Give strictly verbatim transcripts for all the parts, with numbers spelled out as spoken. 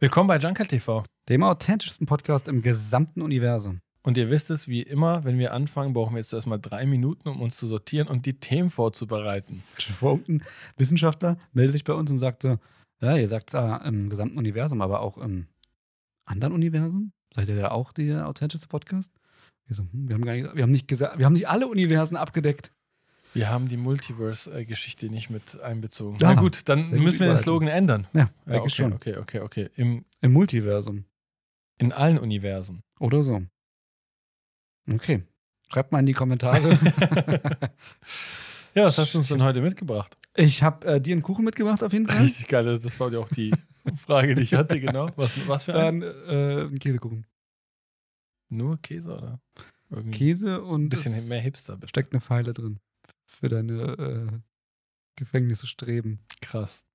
Willkommen bei Junker T V. Dem authentischsten Podcast im gesamten Universum. Und ihr wisst es, wie immer, wenn wir anfangen, brauchen wir jetzt erstmal drei Minuten, um uns zu sortieren und die Themen vorzubereiten. Ein Wissenschaftler meldet sich bei uns und sagt so, ja, ihr sagt es ah, im gesamten Universum, aber auch im anderen Universum? Seid ihr da auch der authentische Podcast? Wir, so, hm, wir, haben gar nicht, wir, haben nicht gesagt, wir haben nicht alle Universen abgedeckt. Wir haben die Multiverse-Geschichte nicht mit einbezogen. Ja, Na gut, dann müssen wir den Slogan ändern. Ja, ja okay, schon. okay, okay, okay. Im, Im Multiversum. in allen Universen. Oder so. Okay. Schreibt mal in die Kommentare. Ja, was hast du uns denn heute mitgebracht? Ich habe äh, dir einen Kuchen mitgebracht auf jeden Fall. Richtig geil, das war ja auch die Frage, die ich hatte, genau. Was, was für ein? Dann äh, ein Käsekuchen. Nur Käse, oder? Irgendwie Käse und ein bisschen es mehr Hipster. Bitte. steckt eine Pfeile drin. Für deine äh, Gefängnisse streben. Krass.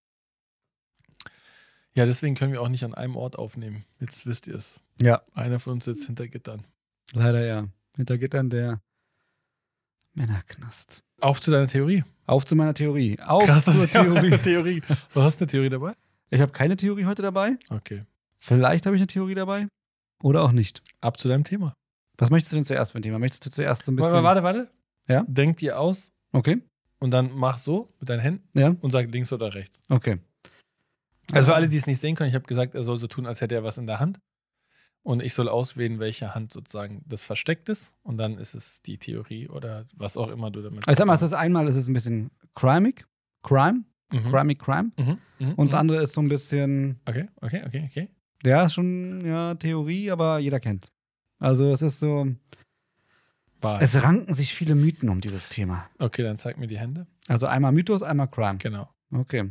Ja, deswegen können wir auch nicht an einem Ort aufnehmen. Jetzt wisst ihr es. Ja. Einer von uns sitzt hinter Gittern. Leider ja. Hinter Gittern der Männerknast. Auf zu deiner Theorie. Auf zu meiner Theorie. Auf Krass, zur Theorie. Theorie. Du hast eine Theorie dabei? Ich habe keine Theorie heute dabei. Okay. Vielleicht habe ich eine Theorie dabei. Oder auch nicht. Ab zu deinem Thema. Was möchtest du denn zuerst für ein Thema? Möchtest du zuerst so ein bisschen... Warte, warte, warte. Ja? Denk dir aus Okay. und dann mach so mit deinen Händen Ja? und sag links oder rechts. Okay. Also für alle, die es nicht sehen können, ich habe gesagt, er soll so tun, als hätte er was in der Hand. Und ich soll auswählen, welche Hand sozusagen das versteckt ist. Und dann ist es die Theorie oder was auch immer du damit. Also sag mal, es ist einmal, es ist ein bisschen crimig. Crime. Mhm. Crimig Crime. Mhm. Mhm. Und das mhm. andere ist so ein bisschen, Okay, okay, okay, okay. ja, schon, ja, Theorie, aber jeder kennt. Also es ist so, Wahrheit. es ranken sich viele Mythen um dieses Thema. Okay, dann zeig mir die Hände. Also einmal Mythos, einmal Crime. Genau. Okay.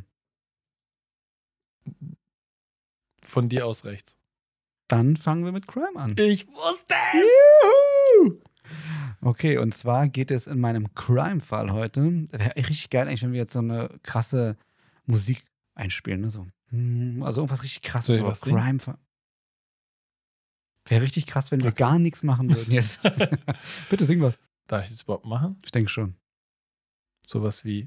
Von dir aus rechts. Dann fangen wir mit Crime an. Ich wusste es! Juhu! Okay, und zwar geht es in meinem Crime-Fall heute. Wäre richtig geil eigentlich, wenn wir jetzt so eine krasse Musik einspielen. Ne? So, also irgendwas richtig krasses. Soll ich So was singen? Crime-Fall. Wäre richtig krass, wenn wir Okay. gar nichts machen würden jetzt. Bitte sing was. Darf ich das überhaupt machen? Ich denke schon. Sowas wie.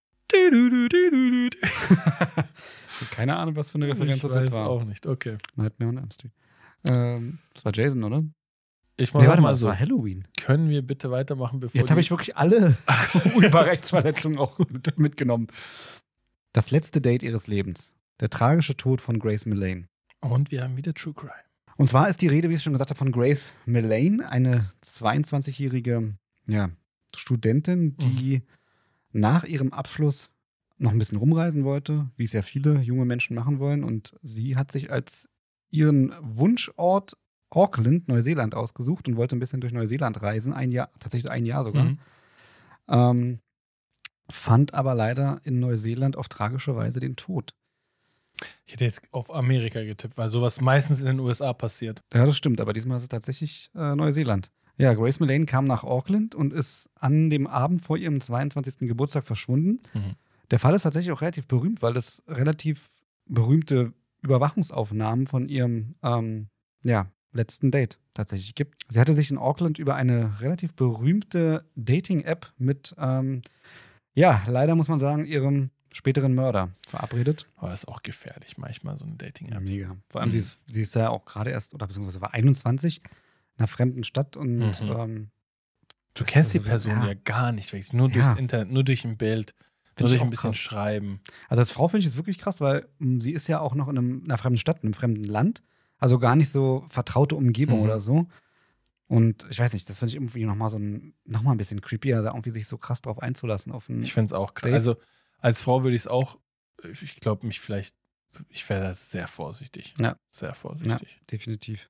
Keine Ahnung, was für eine Referenz Ich das weiß jetzt war. auch nicht. Okay. Nightmare on Elm Street. Ähm, das war Jason, oder? Ich Nee, mach warte mal, mal das so. war Halloween. Können wir bitte weitermachen, bevor Jetzt habe die- ich wirklich alle Urheberrechtsverletzungen auch mit, mitgenommen. Das letzte Date ihres Lebens. Der tragische Tod von Grace Millane. Und wir haben wieder True Crime. Und zwar ist die Rede, wie ich schon gesagt habe, von Grace Millane, eine zweiundzwanzigjährige ja, Studentin, die mhm. nach ihrem Abschluss noch ein bisschen rumreisen wollte, wie es ja viele junge Menschen machen wollen. Und sie hat sich als ihren Wunschort Auckland, Neuseeland, ausgesucht und wollte ein bisschen durch Neuseeland reisen, ein Jahr, tatsächlich ein Jahr sogar. Mhm. Ähm, fand aber leider in Neuseeland auf tragische Weise den Tod. Ich hätte jetzt auf Amerika getippt, weil sowas meistens in den U S A passiert. Ja, das stimmt, aber diesmal ist es tatsächlich äh, Neuseeland. Ja, Grace Millane kam nach Auckland und ist an dem Abend vor ihrem zweiundzwanzigsten Geburtstag verschwunden. Mhm. Der Fall ist tatsächlich auch relativ berühmt, weil es relativ berühmte Überwachungsaufnahmen von ihrem ähm, ja, letzten Date tatsächlich gibt. Sie hatte sich in Auckland über eine relativ berühmte Dating-App mit, ähm, ja, leider muss man sagen, ihrem späteren Mörder verabredet. Aber ist auch gefährlich manchmal, so eine Dating-App. Ja, mega. Vor allem, Mhm. sie, ist, sie ist ja auch gerade erst, oder beziehungsweise war einundzwanzig, in einer fremden Stadt und Mhm. ähm, Du das kennst die ist- Person ja, ja. gar nicht, wirklich. Nur Ja. durchs Internet, nur durch ein Bild, nur ich durch auch ein bisschen krass. Schreiben. Also als Frau finde ich es wirklich krass, weil mh, sie ist ja auch noch in, einem, in einer fremden Stadt, in einem fremden Land. Also gar nicht so vertraute Umgebung Mhm. oder so. Und ich weiß nicht, das finde ich irgendwie nochmal so ein, noch mal ein bisschen creepier, da irgendwie sich so krass drauf einzulassen. Auf ein, Ich finde es auch krass. Date? Also als Frau würde ich es auch, ich glaube mich vielleicht, ich wäre da sehr vorsichtig. Ja. Sehr ja, vorsichtig. definitiv.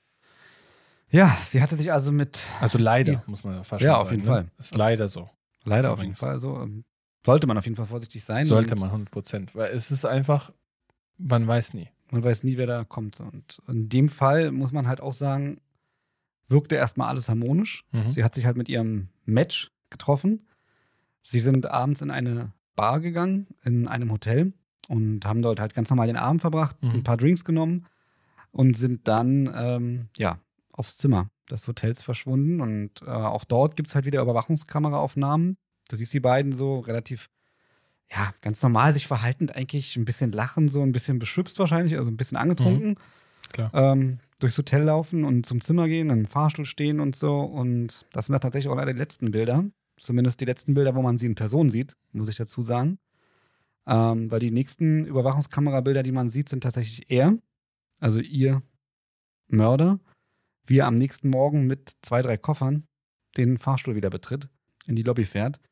Ja, sie hatte sich also mit, Also leider, Ja. muss man ja fast Ja, schon auf sagen, jeden ne? Fall. Ist Das- leider so. leider auf jeden Übrigens. Fall so, ähm, sollte man auf jeden Fall vorsichtig sein. Sollte und man hundert Prozent. Weil es ist einfach, man weiß nie. Man weiß nie, wer da kommt. Und in dem Fall muss man halt auch sagen, wirkte erstmal alles harmonisch. Mhm. Sie hat sich halt mit ihrem Match getroffen. Sie sind abends in eine Bar gegangen, in einem Hotel und haben dort halt ganz normal den Abend verbracht, Mhm. ein paar Drinks genommen und sind dann, ähm, ja, aufs Zimmer des Hotels verschwunden. Und äh, auch dort gibt es halt wieder Überwachungskameraaufnahmen. Du siehst die beiden so relativ, ja, ganz normal sich verhaltend eigentlich ein bisschen lachen, so ein bisschen beschwipst wahrscheinlich, also ein bisschen angetrunken. Mhm. Klar. Ähm, durchs Hotel laufen und zum Zimmer gehen, im Fahrstuhl stehen und so. Und das sind da tatsächlich auch leider die letzten Bilder. Zumindest die letzten Bilder, wo man sie in Person sieht, muss ich dazu sagen. Ähm, weil die nächsten Überwachungskamerabilder, die man sieht, sind tatsächlich er, also ihr Mörder, wie er am nächsten Morgen mit zwei, drei Koffern den Fahrstuhl wieder betritt, in die Lobby fährt.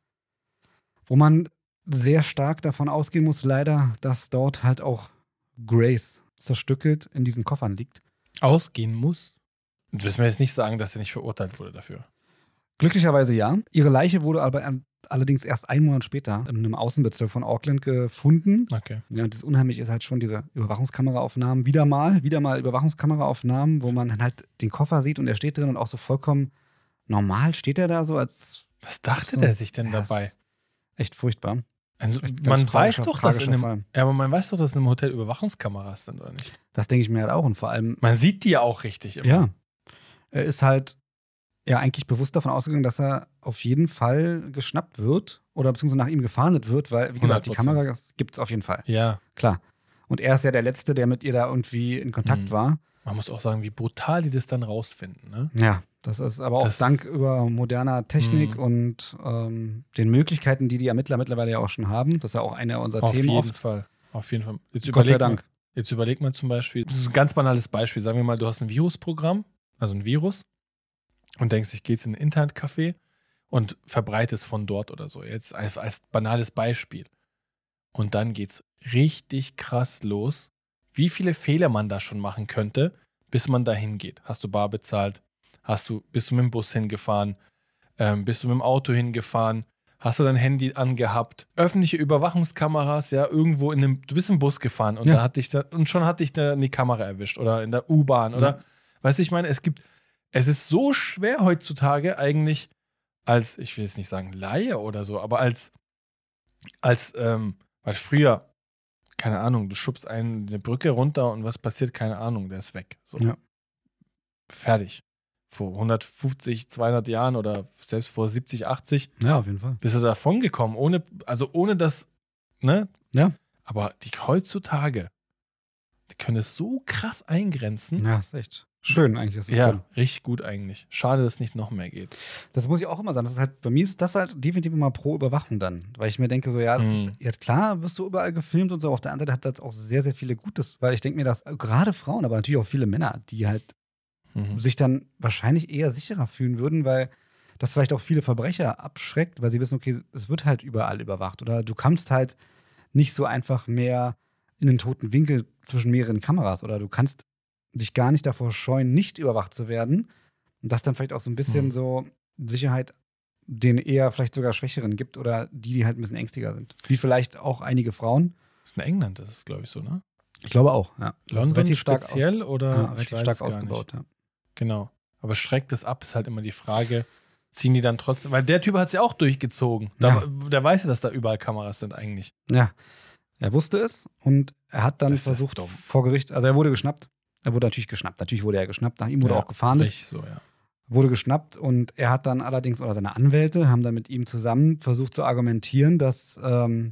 Wo man sehr stark davon ausgehen muss, leider, dass dort halt auch Grace zerstückelt in diesen Koffern liegt. Ausgehen muss? Du willst mir jetzt nicht sagen, dass er nicht verurteilt wurde dafür. Glücklicherweise ja. Ihre Leiche wurde aber allerdings erst einen Monat später in einem Außenbezirk von Auckland gefunden. Okay. Ja, und das Unheimliche ist halt schon diese Überwachungskameraaufnahmen. Wieder mal, wieder mal Überwachungskameraaufnahmen, wo man dann halt den Koffer sieht und er steht drin und auch so vollkommen normal steht er da so als. Was dachte so, der sich denn ja, dabei? Echt furchtbar. Also, Echt ganz man weiß tragischer- doch, dass in tragischer einem, Fall. ja, aber man weiß doch, dass in einem Hotel Überwachungskameras sind, oder nicht? Das denke ich mir halt auch. Und vor allem, Man sieht die ja auch richtig immer. ja, er ist halt ja eigentlich bewusst davon ausgegangen, dass er auf jeden Fall geschnappt wird oder beziehungsweise nach ihm gefahndet wird, weil, wie gesagt, die hundert Prozent. Kamera gibt es auf jeden Fall. Ja. Klar. Und er ist ja der Letzte, der mit ihr da irgendwie in Kontakt Mhm. war. Man muss auch sagen, wie brutal die das dann rausfinden, ne? Ja, das ist aber auch Das- dank über moderner Technik Mhm. und ähm, den Möglichkeiten, die die Ermittler mittlerweile ja auch schon haben. Das ist ja auch eine unserer Auf Themen jeden oft. Fall. Auf jeden Fall. Jetzt Gott sei überleg mal, Dank. Jetzt überleg mal zum Beispiel, das ist ein ganz banales Beispiel. Sagen wir mal, du hast ein Virusprogramm, also ein Virus, und denkst, ich gehe jetzt in ein Internetcafé und verbreite es von dort oder so. Jetzt als, als banales Beispiel. Und dann geht's richtig krass los, wie viele Fehler man da schon machen könnte, bis man da hingeht. Hast du bar bezahlt? Hast du, bist du mit dem Bus hingefahren? Ähm, bist du mit dem Auto hingefahren? Hast du dein Handy angehabt? Öffentliche Überwachungskameras, ja, irgendwo in einem, du bist im Bus gefahren und Ja. da hat dich da, und schon hat dich da die Kamera erwischt oder in der U-Bahn oder, Ja. weißt du, ich meine, es gibt, es ist so schwer heutzutage eigentlich als, ich will jetzt nicht sagen Laie oder so, aber als, als, ähm, weil früher, keine Ahnung, du schubst einen eine Brücke runter und was passiert, keine Ahnung, der ist weg. So. Ja. Fertig. Vor hundertfünfzig, zweihundert Jahren oder selbst vor siebzig, achtzig Ja, auf jeden Fall. bist du davon gekommen, ohne, also ohne das, ne? Ja. Aber die heutzutage, die können es so krass eingrenzen. Ja, ist echt schön eigentlich. Dass das Ja, können. richtig gut eigentlich. Schade, dass es nicht noch mehr geht. Das muss ich auch immer sagen. Das ist halt, bei mir ist das halt definitiv immer pro Überwachung dann. Weil ich mir denke, so, ja, das Mhm. ist, ja klar, wirst du überall gefilmt und so. Auf der anderen Seite hat das auch sehr, sehr viele Gutes. Weil ich denke mir, dass gerade Frauen, aber natürlich auch viele Männer, die halt Mhm. sich dann wahrscheinlich eher sicherer fühlen würden, weil das vielleicht auch viele Verbrecher abschreckt, weil sie wissen, okay, es wird halt überall überwacht. Oder du kannst halt nicht so einfach mehr in den toten Winkel zwischen mehreren Kameras. Oder du kannst dich gar nicht davor scheuen, nicht überwacht zu werden. Und das dann vielleicht auch so ein bisschen Hm. so Sicherheit den eher vielleicht sogar Schwächeren gibt oder die, die halt ein bisschen ängstiger sind. Wie vielleicht auch einige Frauen. In England ist es, glaube ich, so, ne? Ich glaube auch, ja. Das ist London relativ stark speziell aus, oder ja, ich relativ weiß stark es gar ausgebaut, nicht. ja. Genau. Aber schreckt es ab, ist halt immer die Frage, ziehen die dann trotzdem, weil der Typ hat es ja auch durchgezogen. Da, Ja. Der weiß ja, dass da überall Kameras sind eigentlich. Ja, er wusste es und er hat dann Das ist versucht dumm. vor Gericht, also er wurde geschnappt. Er wurde natürlich geschnappt. Natürlich wurde er geschnappt. Nach ihm wurde Ja, auch gefahndet. Richtig so, ja. Wurde geschnappt und er hat dann allerdings, oder seine Anwälte haben dann mit ihm zusammen versucht zu argumentieren, dass ähm,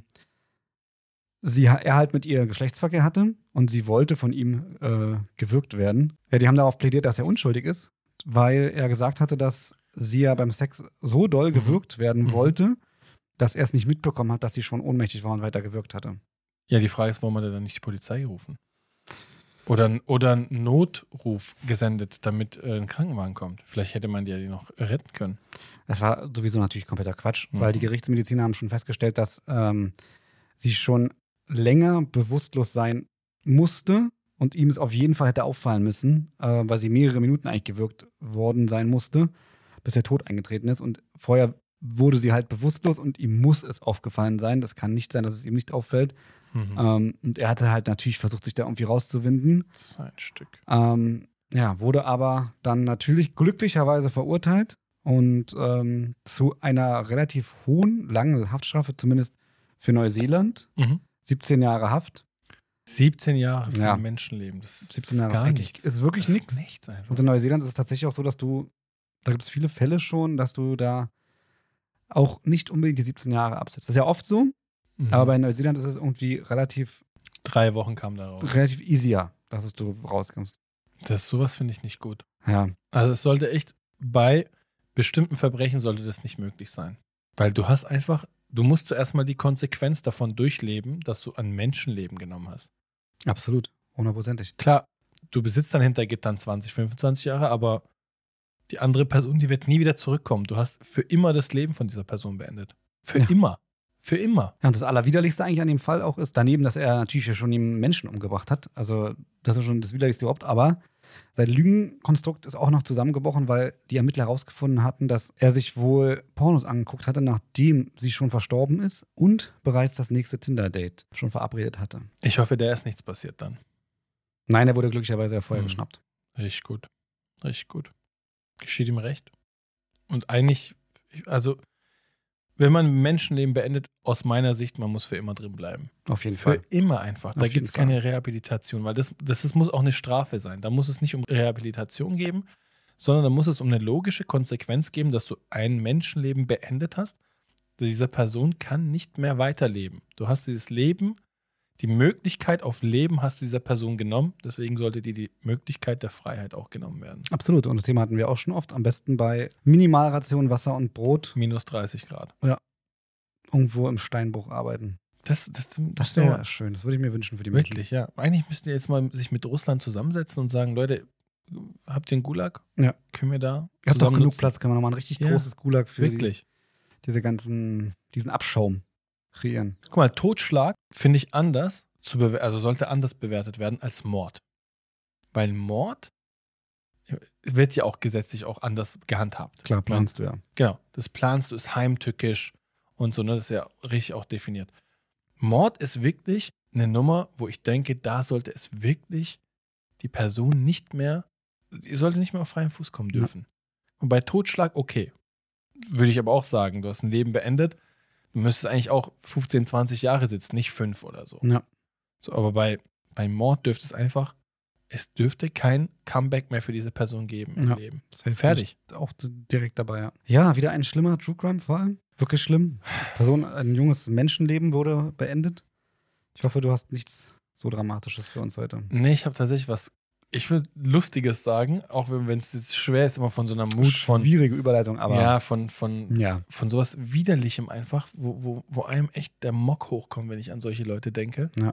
sie, er halt mit ihr Geschlechtsverkehr hatte und sie wollte von ihm äh, gewürgt werden. Ja, die haben darauf plädiert, dass er unschuldig ist, weil er gesagt hatte, dass sie ja beim Sex so doll Mhm. gewürgt werden Mhm. wollte, dass er es nicht mitbekommen hat, dass sie schon ohnmächtig war und weiter gewürgt hatte. Ja, die Frage ist, warum hat er dann nicht die Polizei gerufen? Oder, oder einen Notruf gesendet, damit äh, ein Krankenwagen kommt. Vielleicht hätte man die ja noch retten können. Das war sowieso natürlich kompletter Quatsch, Mhm. weil die Gerichtsmediziner haben schon festgestellt, dass ähm, sie schon länger bewusstlos sein musste und ihm es auf jeden Fall hätte auffallen müssen, äh, weil sie mehrere Minuten eigentlich gewürgt worden sein musste, bis der Tod eingetreten ist. Und vorher wurde sie halt bewusstlos und ihm muss es aufgefallen sein. Das kann nicht sein, dass es ihm nicht auffällt. Mhm. Ähm, und er hatte halt natürlich versucht, sich da irgendwie rauszuwinden. Das ist ein Stück. Ähm, ja, wurde aber dann natürlich glücklicherweise verurteilt und ähm, zu einer relativ hohen, langen Haftstrafe, zumindest für Neuseeland. Mhm. siebzehn Jahre Haft. siebzehn Jahre für Ja. ein Menschenleben. Das ist siebzehn Jahre gar ist eigentlich- nichts. ist wirklich Das nix. nichts einfach. Und in Neuseeland ist es tatsächlich auch so, dass du, da gibt es viele Fälle schon, dass du da auch nicht unbedingt die siebzehn Jahre absitzt. Das ist ja oft so, Mhm. Aber bei Neuseeland ist es irgendwie relativ, Drei Wochen kam da raus. relativ easier, dass es du rauskommst. Das, sowas finde ich nicht gut. Ja, Also es sollte echt, bei bestimmten Verbrechen sollte das nicht möglich sein. Weil du hast einfach, du musst zuerst mal die Konsequenz davon durchleben, dass du ein Menschenleben genommen hast. absolut. Hundertprozentig. Klar, du besitzt dann hinter Gittern zwanzig, fünfundzwanzig Jahre, aber die andere Person, die wird nie wieder zurückkommen. Du hast für immer das Leben von dieser Person beendet. Für Ja. immer. Für immer. Ja, und das Allerwiderlichste eigentlich an dem Fall auch ist, daneben, dass er natürlich schon einen Menschen umgebracht hat. Also, das ist schon das Widerlichste überhaupt. Aber sein Lügenkonstrukt ist auch noch zusammengebrochen, weil die Ermittler herausgefunden hatten, dass er sich wohl Pornos angeguckt hatte, nachdem sie schon verstorben ist und bereits das nächste Tinder-Date schon verabredet hatte. Ich hoffe, der ist nichts passiert dann. Nein, er wurde glücklicherweise ja vorher Hm. geschnappt. Richtig gut. Richtig gut. Geschieht ihm recht. Und eigentlich, also, wenn man ein Menschenleben beendet, aus meiner Sicht, man muss für immer drin bleiben. Auf jeden Für Fall. immer einfach. Da Auf jeden gibt es keine Rehabilitation, weil das, das ist, muss auch eine Strafe sein. Da muss es nicht um Rehabilitation geben, sondern da muss es um eine logische Konsequenz geben, dass du ein Menschenleben beendet hast. Diese Person kann nicht mehr weiterleben. Du hast dieses Leben, die Möglichkeit auf Leben hast du dieser Person genommen. Deswegen sollte dir die Möglichkeit der Freiheit auch genommen werden. Absolut. Und das Thema hatten wir auch schon oft. Am besten bei Minimalration Wasser und Brot Minus dreißig Grad. irgendwo im Steinbruch arbeiten. Das, das, das, Das wäre schön. Das würde ich mir wünschen für die Menschen. Wirklich, ja. Eigentlich müssten die jetzt mal sich mit Russland zusammensetzen und sagen, Leute, habt ihr einen Gulag? Ja. Können wir da Ihr habt doch zusammen genug nutzen? Platz, kann man nochmal ein richtig Ja, großes Gulag für die, Wirklich. diese ganzen, diesen Abschaum kreieren. Guck mal, Totschlag finde ich anders, zu bewer- also sollte anders bewertet werden als Mord. Weil Mord wird ja auch gesetzlich auch anders gehandhabt. Klar, planst du ja. Genau, das planst du, ist heimtückisch und so, ne, das ist ja richtig auch definiert. Mord ist wirklich eine Nummer, wo ich denke, da sollte es wirklich die Person nicht mehr, die sollte nicht mehr auf freien Fuß kommen Ja. dürfen. Und bei Totschlag, okay. Würde ich aber auch sagen, du hast ein Leben beendet, du müsstest eigentlich auch fünfzehn, zwanzig Jahre sitzen, nicht fünf oder so. Ja. So, aber bei, bei Mord dürfte es einfach, es dürfte kein Comeback mehr für diese Person geben im Ja. Leben. Safe Fertig. bin ich Auch direkt dabei, ja. Ja, wieder ein schlimmer True Crime-Fall. Wirklich schlimm. Person, ein junges Menschenleben wurde beendet. Ich hoffe, du hast nichts so Dramatisches für uns heute. Nee, ich habe tatsächlich was, ich würde Lustiges sagen, auch wenn es jetzt schwer ist, immer von so einer Mut von, Schwierige Überleitung, aber ja, von, von, Ja. von sowas Widerlichem einfach, wo, wo, wo einem echt der Mock hochkommt, wenn ich an solche Leute denke. Ja.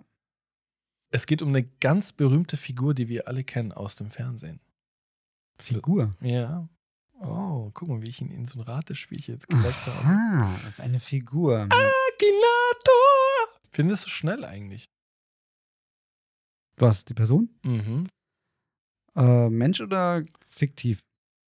Es geht um eine ganz berühmte Figur, die wir alle kennen aus dem Fernsehen. Figur. Ja. Oh, guck mal, wie ich ihn in so ein Ratespielchen jetzt gelegt habe. Ah, eine Figur. Akinator! Findest du schnell eigentlich? Was, die Person? Mhm. Äh, Mensch oder fiktiv?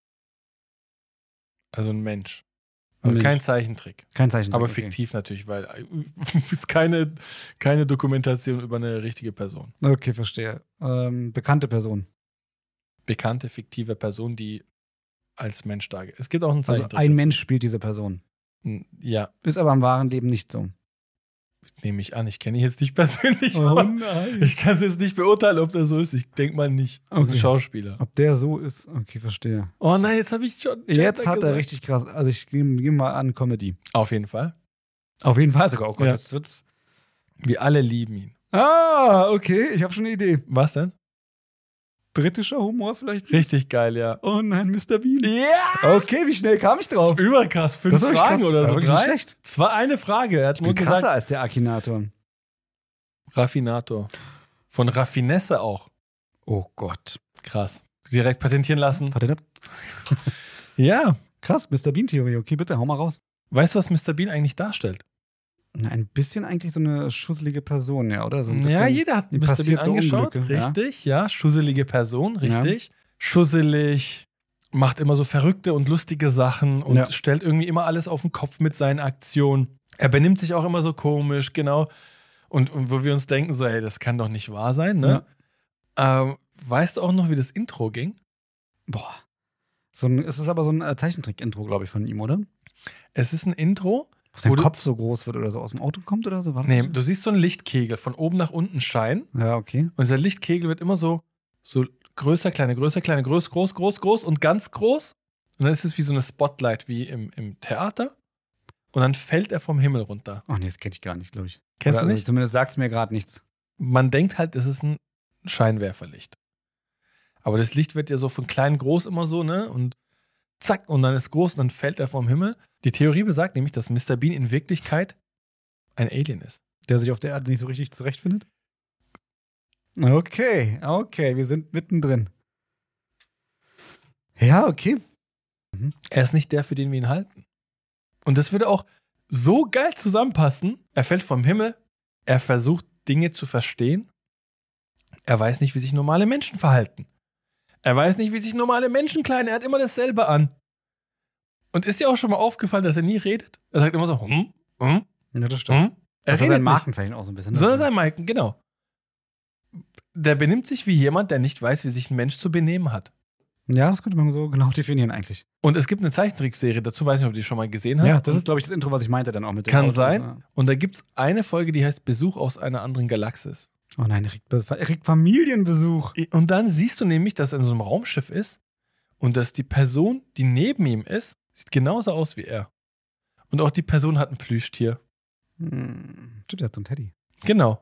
Also ein Mensch. Also Mensch. kein Zeichentrick. Kein Zeichen. Aber okay. fiktiv natürlich, weil es ist keine, keine Dokumentation über eine richtige Person. Okay, verstehe. Ähm, bekannte Person. Bekannte, fiktive Person, die als Mensch dargestellt. Es gibt auch einen Also Zeichentrick. ein dazu. Mensch spielt diese Person. Ja, Ist aber im wahren Leben nicht so. nehme ich an. Ich kenne ihn jetzt nicht persönlich. Oh aber nein. ich kann es jetzt nicht beurteilen, ob das so ist. Ich denke mal nicht. Das ist ein Okay. Schauspieler. Ob der so ist, okay, verstehe. Oh nein, jetzt habe ich schon. Jetzt Gender hat er gesagt. richtig krass. Also ich gehe geh mal an Comedy. Auf jeden Fall. Auf jeden Fall sogar. Oh Gott, Ja. jetzt wird's. Wir alle lieben ihn. Ah, okay, ich habe schon eine Idee. Was denn? Britischer Humor vielleicht? Richtig geil, ja. Oh nein, Mister Bean. Ja! Okay, wie schnell kam ich drauf? Überkrass. Fünf Das war echt Fragen krass. oder War so. wirklich nicht Drei? schlecht. Es war eine Frage. Er hat Ich nur bin krasser gesagt, als der Akinator. Raffinator. Von Raffinesse auch. Oh Gott. Krass. Direkt patentieren lassen. Warte, Ja. krass, Mister Bean-Theorie. Okay, bitte, hau mal raus. Weißt du, was Mister Bean eigentlich darstellt? Na, ein bisschen eigentlich so eine schusselige Person, ja, oder? So ein bisschen, Ja, jeder hat ihm Mister Bean passiert so angeschaut. Unglücke, ja. Richtig, ja. Schusselige Person, richtig. Schusselig, macht immer so verrückte und lustige Sachen und Ja. stellt irgendwie immer alles auf den Kopf mit seinen Aktionen. Er benimmt sich auch immer so komisch, genau. Und, und wo wir uns denken, so, hey, das kann doch nicht wahr sein, ne? Ähm, weißt du auch noch, wie das Intro ging? Boah. So ein, es ist aber so ein äh, Zeichentrick-Intro, glaube ich, von ihm, oder? Es ist ein Intro. Wo sein Wo du- Kopf so groß wird oder so aus dem Auto kommt oder so? War das Nee, so? du siehst so einen Lichtkegel von oben nach unten scheinen. Ja, okay. Und dieser Lichtkegel wird immer so, so größer, kleiner, größer, kleiner, groß, groß, groß, groß und ganz groß. Und dann ist es wie so eine Spotlight wie im, im Theater. und dann fällt er vom Himmel runter. Oh nee, das kenne ich gar nicht, glaube ich. Kennst Oder du also nicht? zumindest sagt es mir gerade nichts. Man denkt halt, es ist ein Scheinwerferlicht. Aber das Licht wird ja so von klein groß immer so, ne? Und zack, und dann ist es groß und dann fällt er vom Himmel. Die Theorie besagt nämlich, dass Mister Bean in Wirklichkeit ein Alien ist. Der sich auf der Erde nicht so richtig zurechtfindet? Okay, okay, wir sind mittendrin. Ja, okay. Er ist nicht der, für den wir ihn halten. Und das würde auch so geil zusammenpassen. Er fällt vom Himmel, er versucht Dinge zu verstehen. Er weiß nicht, wie sich normale Menschen verhalten. Er weiß nicht, wie sich normale Menschen kleiden. Er hat immer dasselbe an. Und ist dir auch schon mal aufgefallen, dass er nie redet? Er sagt immer so, hm, hm, Ja, das stimmt. hm. Er Das ist redet sein nicht. Markenzeichen auch so ein bisschen. So ist sein Marken, genau. Der benimmt sich wie jemand, der nicht weiß, wie sich ein Mensch zu benehmen hat. Ja, das könnte man so genau definieren eigentlich. Und es gibt eine Zeichentrickserie dazu, weiß nicht, ob du die schon mal gesehen hast. Ja, das Und ist, glaube ich, das Intro, was ich meinte dann auch mit dem kann Auto. sein. Und da gibt es eine Folge, die heißt Besuch aus einer anderen Galaxis. Oh nein, er kriegt, er kriegt Familienbesuch. Und dann siehst du nämlich, dass er in so einem Raumschiff ist und dass die Person, die neben ihm ist, sieht genauso aus wie er. Und auch die Person hat ein Plüschtier. Hm, stimmt, er hat so einen Teddy. Genau.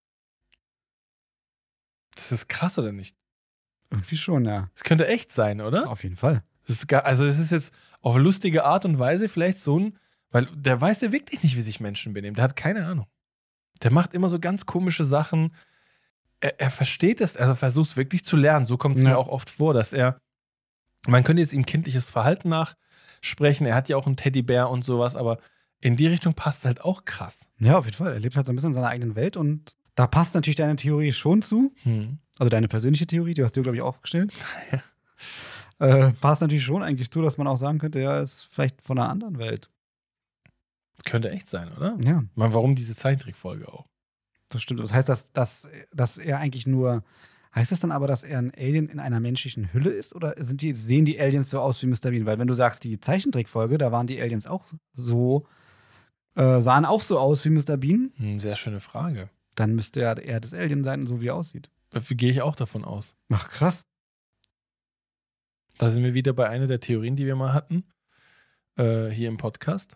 Das ist krass, oder nicht? Irgendwie schon, ja. Das könnte echt sein, oder? Auf jeden Fall. Das ist gar, also es ist jetzt auf lustige Art und Weise vielleicht so ein, weil der weiß ja wirklich nicht, wie sich Menschen benehmen. Der hat keine Ahnung. Der macht immer so ganz komische Sachen. Er, er versteht es, also versucht es wirklich zu lernen. So kommt es Ja. mir auch oft vor, dass er, man könnte jetzt ihm kindliches Verhalten nachsprechen. Er hat ja auch einen Teddybär und sowas, aber in die Richtung passt es halt auch krass. Ja, auf jeden Fall. Er lebt halt so ein bisschen in seiner eigenen Welt und da passt natürlich deine Theorie schon zu. Hm. Also deine persönliche Theorie, die hast du, glaube ich, aufgestellt. Ja. Äh, passt natürlich schon eigentlich zu, dass man auch sagen könnte, ja, ist vielleicht von einer anderen Welt. Könnte echt sein, oder? Ja, Ich meine, warum diese Zeichentrickfolge auch? das stimmt. Das heißt, dass, dass, dass er eigentlich nur. Heißt das dann aber, dass er ein Alien in einer menschlichen Hülle ist? Oder sind die, sehen die Aliens so aus wie Mister Bean? Weil wenn du sagst, die Zeichentrickfolge, da waren die Aliens auch so, äh, sahen auch so aus wie Mister Bean, Hm, sehr schöne Frage. dann müsste er, er das Alien sein, so wie er aussieht. Dafür gehe ich auch davon aus. Ach, krass. Da sind wir wieder bei einer der Theorien, die wir mal hatten, äh, hier im Podcast.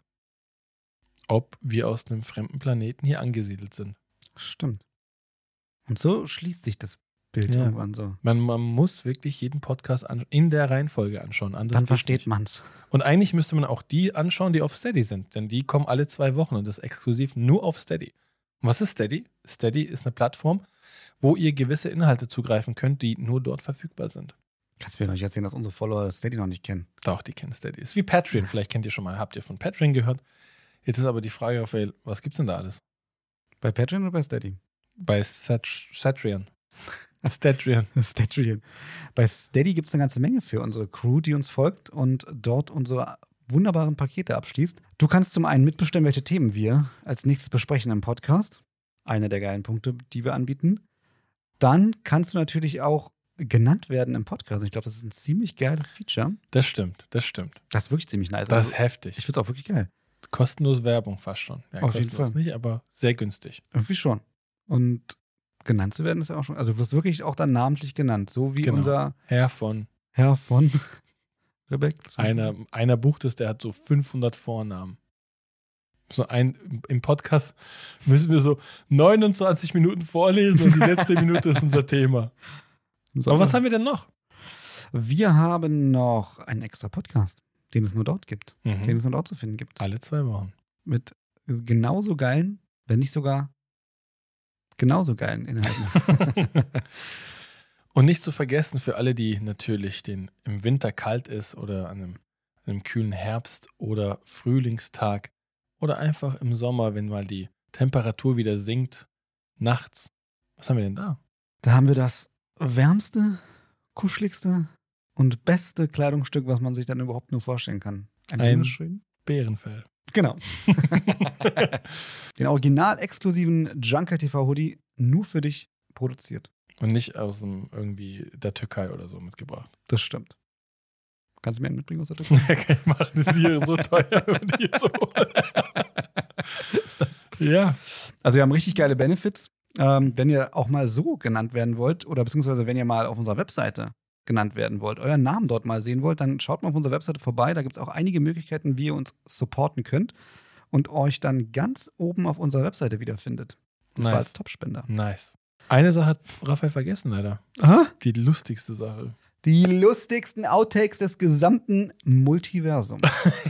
Ob wir aus einem fremden Planeten hier angesiedelt sind. Stimmt. Und so schließt sich das Bild Ja. irgendwann so. Man, man muss wirklich jeden Podcast an, in der Reihenfolge anschauen. Anders Dann geht's versteht nicht. man's. Und eigentlich müsste man auch die anschauen, die auf Steady sind. Denn die kommen alle zwei Wochen und das exklusiv nur auf Steady. Und was ist Steady? Steady ist eine Plattform, wo ihr gewisse Inhalte zugreifen könnt, die nur dort verfügbar sind. Kannst du mir noch nicht erzählen, dass unsere Follower Steady noch nicht kennen? Doch, die kennen Steady. Ist wie Patreon. Vielleicht kennt ihr schon mal, habt ihr von Patreon gehört. Jetzt ist aber die Frage, Raphael, was gibt's denn da alles? Bei Patreon oder bei Steady? Bei Satrian. Satrian. Steady. Bei Steady gibt es eine ganze Menge für unsere Crew, die uns folgt und dort unsere wunderbaren Pakete abschließt. Du kannst zum einen mitbestimmen, welche Themen wir als nächstes besprechen im Podcast. Einer der geilen Punkte, die wir anbieten. Dann kannst du natürlich auch genannt werden im Podcast. Ich glaube, das ist ein ziemlich geiles Feature. Das stimmt, das stimmt. Das ist wirklich ziemlich nice. Das Also, ist heftig. ich finde es auch wirklich geil. Kostenlos Werbung fast schon. Ja, Auf jeden kostenlos Fall. nicht, aber sehr günstig. Irgendwie schon. Und genannt zu werden ist ja auch schon. Also, du wirst wirklich auch dann namentlich genannt. So wie Genau. unser Herr von Herr von Rebecca. einer, einer bucht es, der hat so fünfhundert Vornamen. So ein, im Podcast müssen wir so neunundzwanzig Minuten vorlesen und die letzte Minute ist unser Thema. Aber was haben wir denn noch? Wir haben noch einen extra Podcast, den es nur dort gibt. Mhm. Den es nur dort zu finden gibt. Alle zwei Wochen. Mit genauso geilen, wenn nicht sogar genauso geilen Inhalten. Und nicht zu vergessen für alle, die natürlich den im Winter kalt ist oder an einem, an einem kühlen Herbst oder Frühlingstag oder einfach im Sommer, wenn mal die Temperatur wieder sinkt, nachts. Was haben wir denn da? Da haben wir das wärmste, kuscheligste und beste Kleidungsstück, was man sich dann überhaupt nur vorstellen kann. Ein, Ein- wunderschön. Bärenfell. Genau. Den original exklusiven Jungle T V Hoodie nur für dich produziert. Und nicht aus dem irgendwie der Türkei oder so mitgebracht. Das stimmt. Kannst du mir einen mitbringen aus der Türkei? Ja, kann ich machen. Das ist hier so teuer. Und hier so. Ist das? Ja. Also wir haben richtig geile Benefits. Ähm, wenn ihr auch mal so genannt werden wollt oder beziehungsweise wenn ihr mal auf unserer Webseite genannt werden wollt, euren Namen dort mal sehen wollt, dann schaut mal auf unserer Webseite vorbei. Da gibt es auch einige Möglichkeiten, wie ihr uns supporten könnt. und euch dann ganz oben auf unserer Webseite wiederfindet. Und zwar Nice. als Topspender. Nice. Eine Sache hat Raphael vergessen, leider. Aha. Die lustigste Sache. Die lustigsten Outtakes des gesamten Multiversums.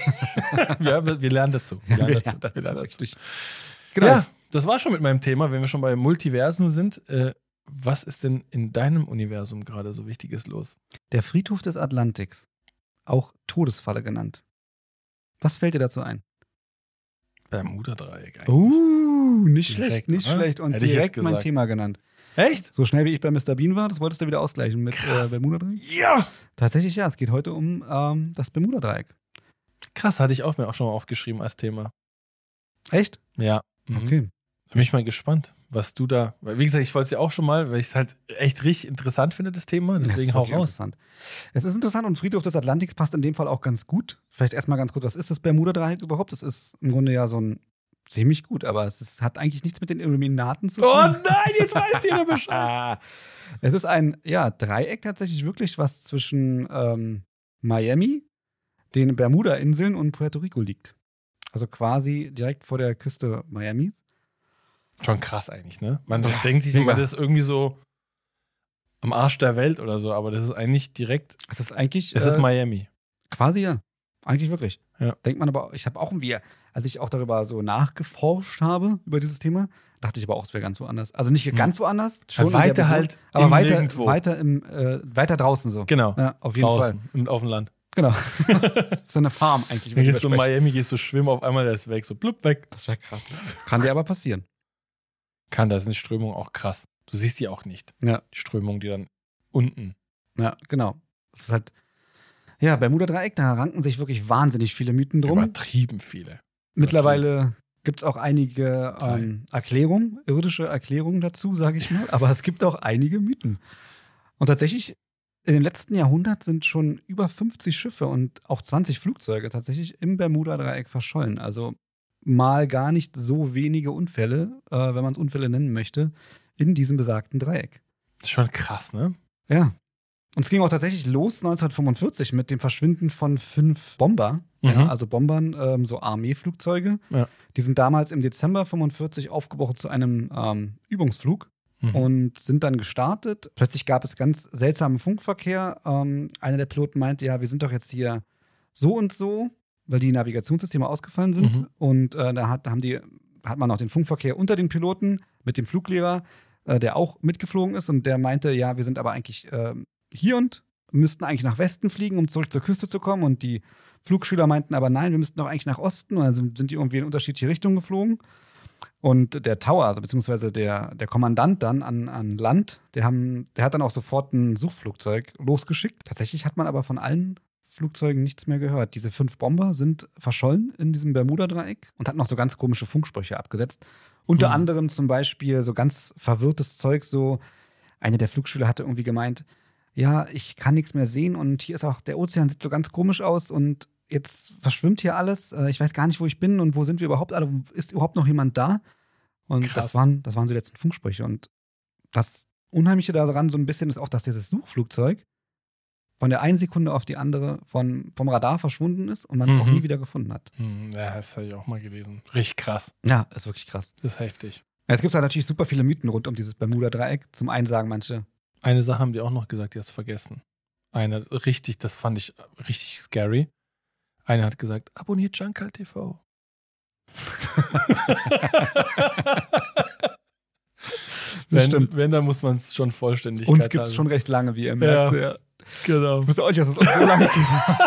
wir, wir lernen dazu. Wir lernen dazu. das Wir lernen dazu. richtig. Genau. Ja, das war schon mit meinem Thema, wenn wir schon bei Multiversen sind. Äh, was ist denn in deinem Universum gerade so Wichtiges los? Der Friedhof des Atlantiks, auch Todesfalle genannt. Was fällt dir dazu ein? Bermuda-Dreieck eigentlich. Uh, nicht Direkt, schlecht, nicht oder? schlecht. Und Hätte ich jetzt direkt mein gesagt. Thema genannt. Echt? So schnell wie ich bei Mister Bean war, das wolltest du wieder ausgleichen mit äh, Krass. Bermuda-Dreieck? Ja! Tatsächlich ja, es geht heute um ähm, das Bermuda-Dreieck. Krass, hatte ich auch mir auch schon mal aufgeschrieben als Thema. Echt? Ja. Mhm. Okay. Bin ich mal gespannt, was du da. Weil, wie gesagt, ich wollte es ja auch schon mal, weil ich es halt echt richtig interessant finde, das Thema. Das Deswegen ist hau wirklich raus. interessant. Es ist interessant und Friedhof des Atlantiks passt in dem Fall auch ganz gut. Vielleicht erstmal ganz kurz, was ist das Bermuda-Dreieck überhaupt? Das ist im Grunde ja so ein ziemlich gut, aber es ist, hat eigentlich nichts mit den Illuminaten zu tun. Oh nein, jetzt weiß jeder Bescheid. Es ist ein ja, Dreieck tatsächlich wirklich, was zwischen ähm, Miami, den Bermuda-Inseln und Puerto Rico liegt. Also quasi direkt vor der Küste Miamis. Schon krass eigentlich, ne? Man Ja, denkt sich mega. immer, das ist irgendwie so am Arsch der Welt oder so, aber das ist eigentlich direkt. Es ist eigentlich Es äh, ist Miami. quasi ja. Eigentlich wirklich. Ja. Denkt man aber, ich habe auch irgendwie, als ich auch darüber so nachgeforscht habe, über dieses Thema, dachte ich aber auch, es wäre ganz woanders. Also nicht Hm. ganz woanders, schon in weiter der Begründung, halt aber im weiter, Nirgendwo. weiter, im, äh, weiter draußen so. Genau. Ja, auf jeden Draußen Fall. und auf dem Land. Genau. so eine Farm eigentlich. Dann über die gehst du wir in sprechen. Miami, gehst du schwimmen, auf einmal der ist weg, so blub weg. Das wäre krass. Kann dir aber passieren. Kann, da ist eine Strömung auch krass. Du siehst die auch nicht. Ja. Die Strömung, die dann unten. Ja, genau. Es ist halt, ja, Bermuda-Dreieck, da ranken sich wirklich wahnsinnig viele Mythen drum. Übertrieben viele. Mittlerweile gibt es auch einige ähm, Erklärungen, irdische Erklärungen dazu, sage ich mal. Aber es gibt auch einige Mythen. Und tatsächlich, in den letzten Jahrhundert sind schon über fünfzig Schiffe und auch zwanzig Flugzeuge tatsächlich im Bermuda-Dreieck verschollen. Also mal gar nicht so wenige Unfälle, äh, wenn man es Unfälle nennen möchte, in diesem besagten Dreieck. Das ist schon krass, ne? Ja. Und es ging auch tatsächlich los neunzehnhundertfünfundvierzig mit dem Verschwinden von fünf Bomber. Mhm. Ja, also Bombern, ähm, so Armeeflugzeuge. Ja. Die sind damals im Dezember fünfundvierzig aufgebrochen zu einem ähm, Übungsflug Mhm. und sind dann gestartet. Plötzlich gab es ganz seltsamen Funkverkehr. Ähm, einer der Piloten meinte, ja, wir sind doch jetzt hier so und so, weil die Navigationssysteme ausgefallen sind. Mhm. Und äh, da, hat, da haben die, hat man noch den Funkverkehr unter den Piloten mit dem Fluglehrer, äh, der auch mitgeflogen ist. Und der meinte, ja, wir sind aber eigentlich äh, hier und müssten eigentlich nach Westen fliegen, um zurück zur Küste zu kommen. Und die Flugschüler meinten aber, nein, wir müssten doch eigentlich nach Osten. Und dann sind sind die irgendwie in unterschiedliche Richtungen geflogen. Und der Tower, also beziehungsweise der, der Kommandant dann an, an Land, der, haben, der hat dann auch sofort ein Suchflugzeug losgeschickt. Tatsächlich hat man aber von allen Flugzeugen nichts mehr gehört. Diese fünf Bomber sind verschollen in diesem Bermuda-Dreieck und hatten noch so ganz komische Funksprüche abgesetzt. Unter Mhm. anderem zum Beispiel so ganz verwirrtes Zeug, so einer der Flugschüler hatte irgendwie gemeint, ja, ich kann nichts mehr sehen und hier ist auch, der Ozean sieht so ganz komisch aus und jetzt verschwimmt hier alles. Äh, Ich weiß gar nicht, wo ich bin und wo sind wir überhaupt alle. Ist überhaupt noch jemand da? Und Krass. das waren, das waren so die letzten Funksprüche. Und das Unheimliche daran so ein bisschen ist auch, dass dieses Suchflugzeug von der einen Sekunde auf die andere von, vom Radar verschwunden ist und man es Mhm. auch nie wieder gefunden hat. Hm, ja, das habe ich auch mal gelesen. Richtig krass. Ja, ist wirklich krass. Das ist heftig. Jetzt gibt es halt natürlich super viele Mythen rund um dieses Bermuda-Dreieck. Zum einen sagen manche, Eine Sache haben die auch noch gesagt, die hast du vergessen. Eine richtig, das fand ich richtig scary. Einer hat gesagt, abonniert Junkal T V. wenn, stimmt. wenn, dann muss man es schon vollständig uns gibt es schon recht lange, wie ihr merkt. Ja. Ja. Genau. Ich wusste auch nicht, dass es uns so lange gibt.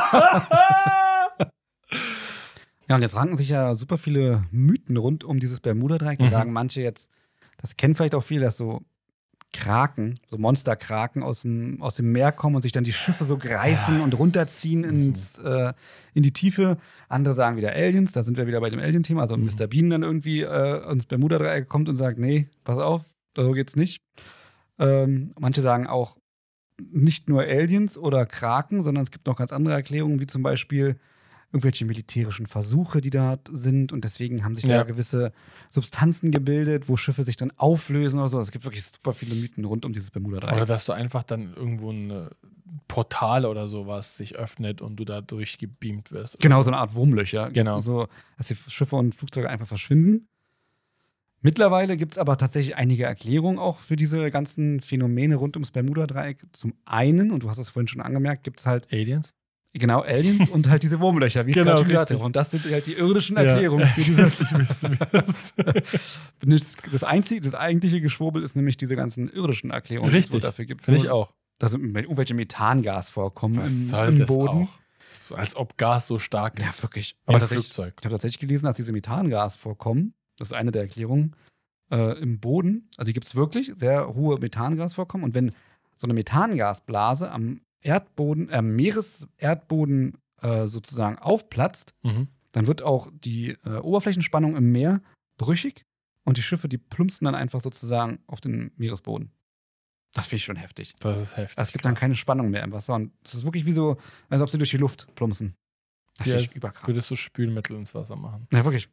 Ja, und jetzt ranken sich ja super viele Mythen rund um dieses Bermuda-Dreieck. Da Mhm. sagen manche jetzt, das kennen vielleicht auch viele, dass so Kraken, so Monsterkraken aus dem, aus dem Meer kommen und sich dann die Schiffe so greifen Ja. und runterziehen ins, äh, in die Tiefe. Andere sagen wieder Aliens, da sind wir wieder bei dem Alien-Thema. Also Mhm. Mister Bean dann irgendwie äh, ins Bermuda-Dreieck kommt und sagt, nee, pass auf, so geht's nicht. Ähm, manche sagen auch nicht nur Aliens oder Kraken, sondern es gibt noch ganz andere Erklärungen, wie zum Beispiel irgendwelche militärischen Versuche, die da sind und deswegen haben sich Ja. da gewisse Substanzen gebildet, wo Schiffe sich dann auflösen oder so. Es gibt wirklich super viele Mythen rund um dieses Oder Bermuda-Dreieck. dass du einfach dann irgendwo einen Portal oder sowas sich öffnet und du da durchgebeamt wirst. Genau, so eine Art Wurmlöcher. Genau. So, dass die Schiffe und Flugzeuge einfach verschwinden. Mittlerweile gibt es aber tatsächlich einige Erklärungen auch für diese ganzen Phänomene rund ums Bermuda-Dreieck. Zum einen, und du hast es vorhin schon angemerkt, gibt es halt Aliens? genau Aliens und halt diese Wurmlöcher, wie ich Genau, gerade schon gesagt richtig. habe. Und das sind halt die irdischen Ja. Erklärungen für diese. Ich wüsste, wie das. Das, einzige, das eigentliche Geschwurbel ist nämlich diese ganzen irdischen Erklärungen, die es Richtig. dafür gibt. Finde So, ich auch. dass irgendwelche Methangasvorkommen Was im, soll im das Boden. auch? So, als ob Gas so stark Ja, ist. wirklich. Aber Aber das tatsächlich, Flugzeug. ich habe tatsächlich gelesen, dass diese Methangasvorkommen, das ist eine der Erklärungen, äh, im Boden, also die gibt es wirklich, sehr hohe Methangasvorkommen. Und wenn so eine Methangasblase am Erdboden, äh, Meereserdboden äh, sozusagen aufplatzt, Mhm. dann wird auch die äh, Oberflächenspannung im Meer brüchig und die Schiffe, die plumpsen dann einfach sozusagen auf den Meeresboden. Das finde ich schon heftig. Das ist heftig. Es gibt dann keine Spannung mehr im Wasser. Und es ist wirklich wie so, als ob sie durch die Luft plumpsen. Das Ja, finde ich als überkrass. würdest du Spülmittel ins Wasser machen. Ja, wirklich.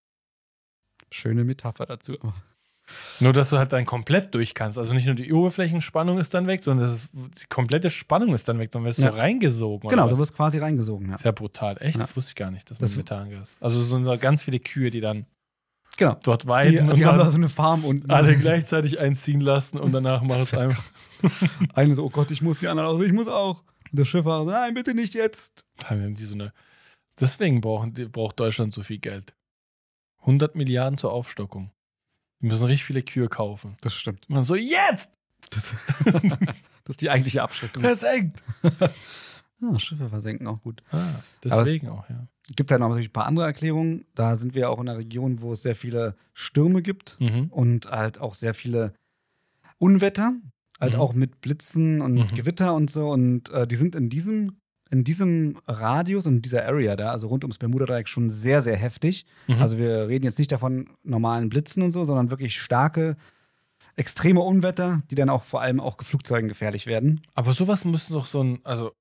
Schöne Metapher dazu. Nur, dass du halt dann komplett durch kannst. Also nicht nur die Oberflächenspannung ist dann weg, sondern das ist, die komplette Spannung ist dann weg. Dann wirst Ja. du reingesogen. Genau, oder du was? wirst quasi reingesogen. Ja. Sehr brutal. Echt? Ja. Das wusste ich gar nicht, dass Das- man Methangas. Also so sind ganz viele Kühe, die dann Genau. dort Die, weiden und die haben da dann so eine Farm und alle gleichzeitig einziehen lassen und danach macht es einfach. eine so, oh Gott, ich muss, die anderen auch, so, ich muss auch. Und der Schiffer, so, nein, bitte nicht jetzt. Dann haben die so eine. Deswegen brauchen, die- braucht Deutschland so viel Geld. hundert Milliarden zur Aufstockung. Wir müssen richtig viele Kühe kaufen. Das stimmt. Man so, jetzt! Das, das ist die eigentliche Abschreckung. Versenkt! Ah, Schiffe versenken auch gut. Ah, deswegen auch, ja. Es gibt halt noch natürlich ein paar andere Erklärungen. Da sind wir auch in einer Region, wo es sehr viele Stürme gibt Mhm. und halt auch sehr viele Unwetter, halt Mhm. auch mit Blitzen und Mhm. Gewitter und so. Und äh, die sind in diesem, in diesem Radius und dieser Area da, also rund ums Bermuda-Dreieck, schon sehr, sehr heftig. Mhm. Also wir reden jetzt nicht davon normalen Blitzen und so, sondern wirklich starke, extreme Unwetter, die dann auch vor allem auch Flugzeugen gefährlich werden. Aber sowas müsste doch so ein, also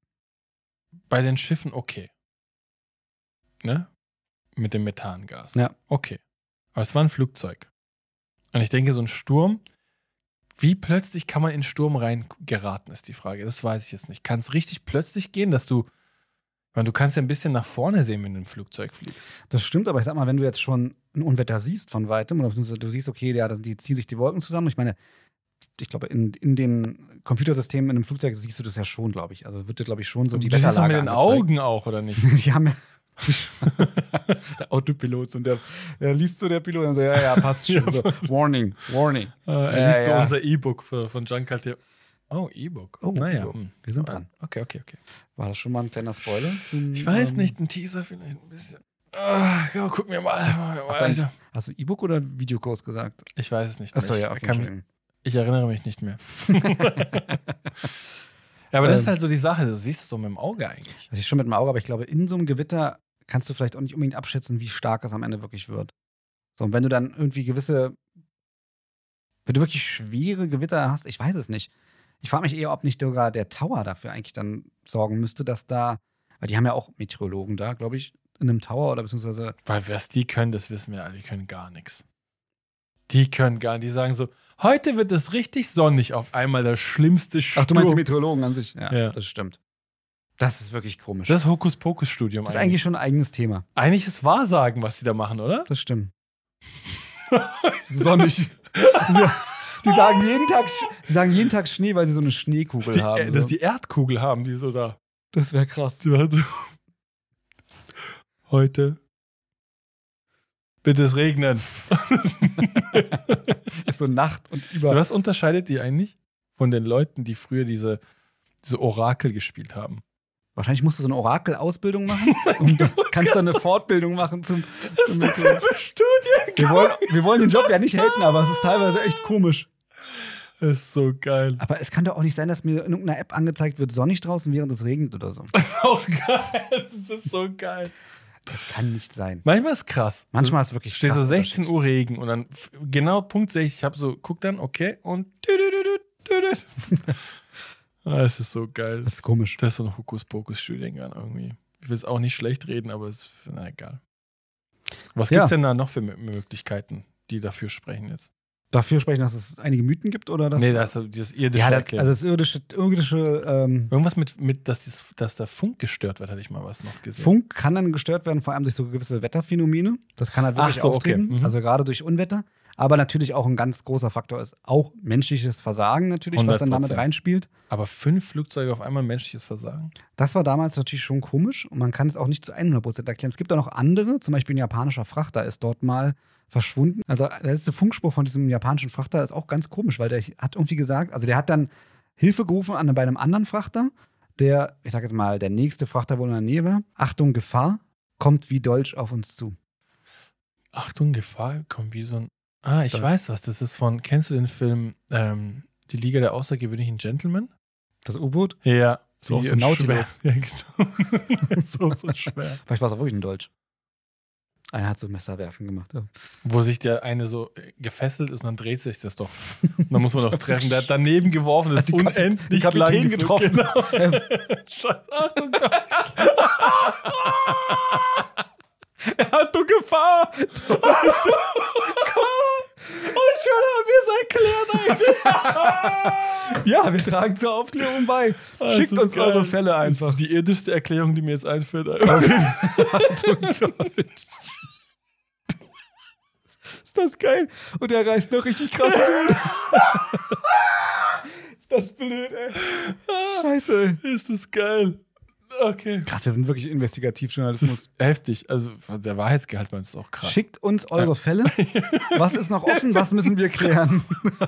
bei den Schiffen okay. Ne? Mit dem Methangas. Ja. Okay. Aber es war ein Flugzeug. Und ich denke, so ein Sturm, wie plötzlich kann man in Sturm rein geraten, ist die Frage. Das weiß ich jetzt nicht. Kann es richtig plötzlich gehen, dass du, ich meine, du kannst ja ein bisschen nach vorne sehen, wenn du im Flugzeug fliegst. Das stimmt, aber ich sag mal, wenn du jetzt schon ein Unwetter siehst von weitem, oder beziehungsweise du siehst, okay, ja, die ziehen sich die Wolken zusammen. Ich meine, ich glaube, in, in den Computersystemen in einem Flugzeug siehst du das ja schon, glaube ich. Also wird dir, glaube ich, schon so die du siehst doch Wetterlage mit den angezeigt. Augen auch, oder nicht? Die haben ja. Der Autopilot und der, der liest so der Pilot und so, ja, ja, passt schon. Ja. So, Warning, Warning. Äh, er Ja, siehst so ja. unser E-Book für- von Giancarlo. Oh, E-Book. Oh, naja. E-Book. hm. Wir sind dran. Okay, okay, okay. War das schon mal ein kleiner Spoiler? Zum, Ich weiß ähm, nicht, ein Teaser vielleicht ein bisschen. Ah, ja, guck mir mal. Hast- mal hast du ein- Alter. Hast du E-Book oder Videokurs gesagt? Ich weiß es nicht mehr. Achso, ja, ich, okay, kann mich, Entschuldigung. ich erinnere mich nicht mehr. Ja, aber das Ähm. ist halt so die Sache. Du siehst es so mit dem Auge eigentlich. Das ist schon mit dem Auge, aber ich glaube, in so einem Gewitter kannst du vielleicht auch nicht unbedingt abschätzen, wie stark es am Ende wirklich wird. So, und wenn du dann irgendwie gewisse, wenn du wirklich schwere Gewitter hast, ich weiß es nicht. Ich frage mich eher, ob nicht sogar der Tower dafür eigentlich dann sorgen müsste, dass da, weil die haben ja auch Meteorologen da, glaube ich, in einem Tower oder beziehungsweise. Weil was die können, das wissen wir alle. Die können gar nichts. Die können gar nicht. Die sagen so, heute wird es richtig sonnig. Auf einmal der schlimmste Sturm. Ach, du meinst die Meteorologen an sich? Ja, Ja. das stimmt. Das ist wirklich komisch. Das ist Hokuspokus-Studium Das ist eigentlich. eigentlich schon ein eigenes Thema. Eigentlich ist Wahrsagen, was die da machen, oder? Das stimmt. Sonnig. sie, sie, sagen jeden Tag, sie sagen jeden Tag Schnee, weil sie so eine Schneekugel Dass die, haben. äh, dass so. die Erdkugel haben, die so da. Das wäre krass. Die war so, heute wird es regnen. Ist so Nacht und über. Was unterscheidet die eigentlich von den Leuten, die früher diese, diese Orakel gespielt haben? Wahrscheinlich musst du so eine Orakel-Ausbildung machen und dann kannst dann eine Fortbildung machen zum. Das zum ist eine Studie. wir, wollen, wir wollen den Job ja nicht haten, aber es ist teilweise echt komisch. Das ist so geil. Aber es kann doch auch nicht sein, dass mir in irgendeiner App angezeigt wird, sonnig draußen, während es regnet oder so. Oh geil. Das ist so geil. Das kann nicht sein. Manchmal ist krass. Manchmal ist es wirklich Steht so krass sechzehn Uhr Regen und dann f- genau Punkt sechzig. Ich habe so, guck dann, okay, und. Ah, es ist so geil. Das ist komisch. Das ist so ein Hokuspokus-Studiengang irgendwie. Ich will es auch nicht schlecht reden, aber es ist, na egal. Was Ja. gibt's denn da noch für M- Möglichkeiten, die dafür sprechen jetzt? dafür sprechen, dass es einige Mythen gibt? Oder das, Nee, das ist das irdische ja, das, Erklärung. also das irdische, irdische ähm, Irgendwas mit, mit dass, dies, dass der Funk gestört wird, hatte ich mal was noch gesehen. Funk kann dann gestört werden, vor allem durch so gewisse Wetterphänomene. Das kann halt wirklich Ach so, auftreten, okay. Mhm. also gerade durch Unwetter. Aber natürlich auch ein ganz großer Faktor ist auch menschliches Versagen natürlich, was dann damit hundert Prozent. reinspielt. Aber fünf Flugzeuge auf einmal menschliches Versagen? Das war damals natürlich schon komisch und man kann es auch nicht zu hundert Prozent erklären. Es gibt auch noch andere, zum Beispiel ein japanischer Frachter ist dort mal verschwunden. Also der letzte Funkspruch von diesem japanischen Frachter ist auch ganz komisch, weil der hat irgendwie gesagt, also der hat dann Hilfe gerufen an, bei einem anderen Frachter, der, ich sag jetzt mal, der nächste Frachter wohl in der Nähe war. Achtung, Gefahr, kommt wie Dolch auf uns zu. Achtung, Gefahr, komm, wie so ein. Ah, ich Da- weiß was. Das ist von. Kennst du den Film ähm, Die Liga der außergewöhnlichen Gentlemen? Das U-Boot? Ja. So auch ein Nautilus. schwer. Ja, genau. so, so schwer. Vielleicht war es auch wirklich ein Dolch. Einer hat so Messerwerfen gemacht. Ja. Wo sich der eine so äh, gefesselt ist und dann dreht sich das doch. Und dann muss man doch treffen. Der hat daneben geworfen, das Hat ist die Kap- unendlich die Kapitän lang getroffen. Genau. Er- Scheiße. Achtung, er hat doch Gefahr. Und schon haben wir es erklärt eigentlich. Ja, wir tragen zur Aufklärung bei. Ah, Schickt das ist uns eure geil. Fälle Das einfach. ist die irdischste Erklärung, die mir jetzt einfällt. Ist das geil? Und er reißt noch richtig krass zu. Ist das blöd, ey. Scheiße. Ist das geil. Okay. Krass, wir sind wirklich Das Investigativjournalismus. ist heftig. Also der Wahrheitsgehalt bei uns ist auch krass. Schickt uns eure Fälle. Was ist noch offen? Was müssen wir klären?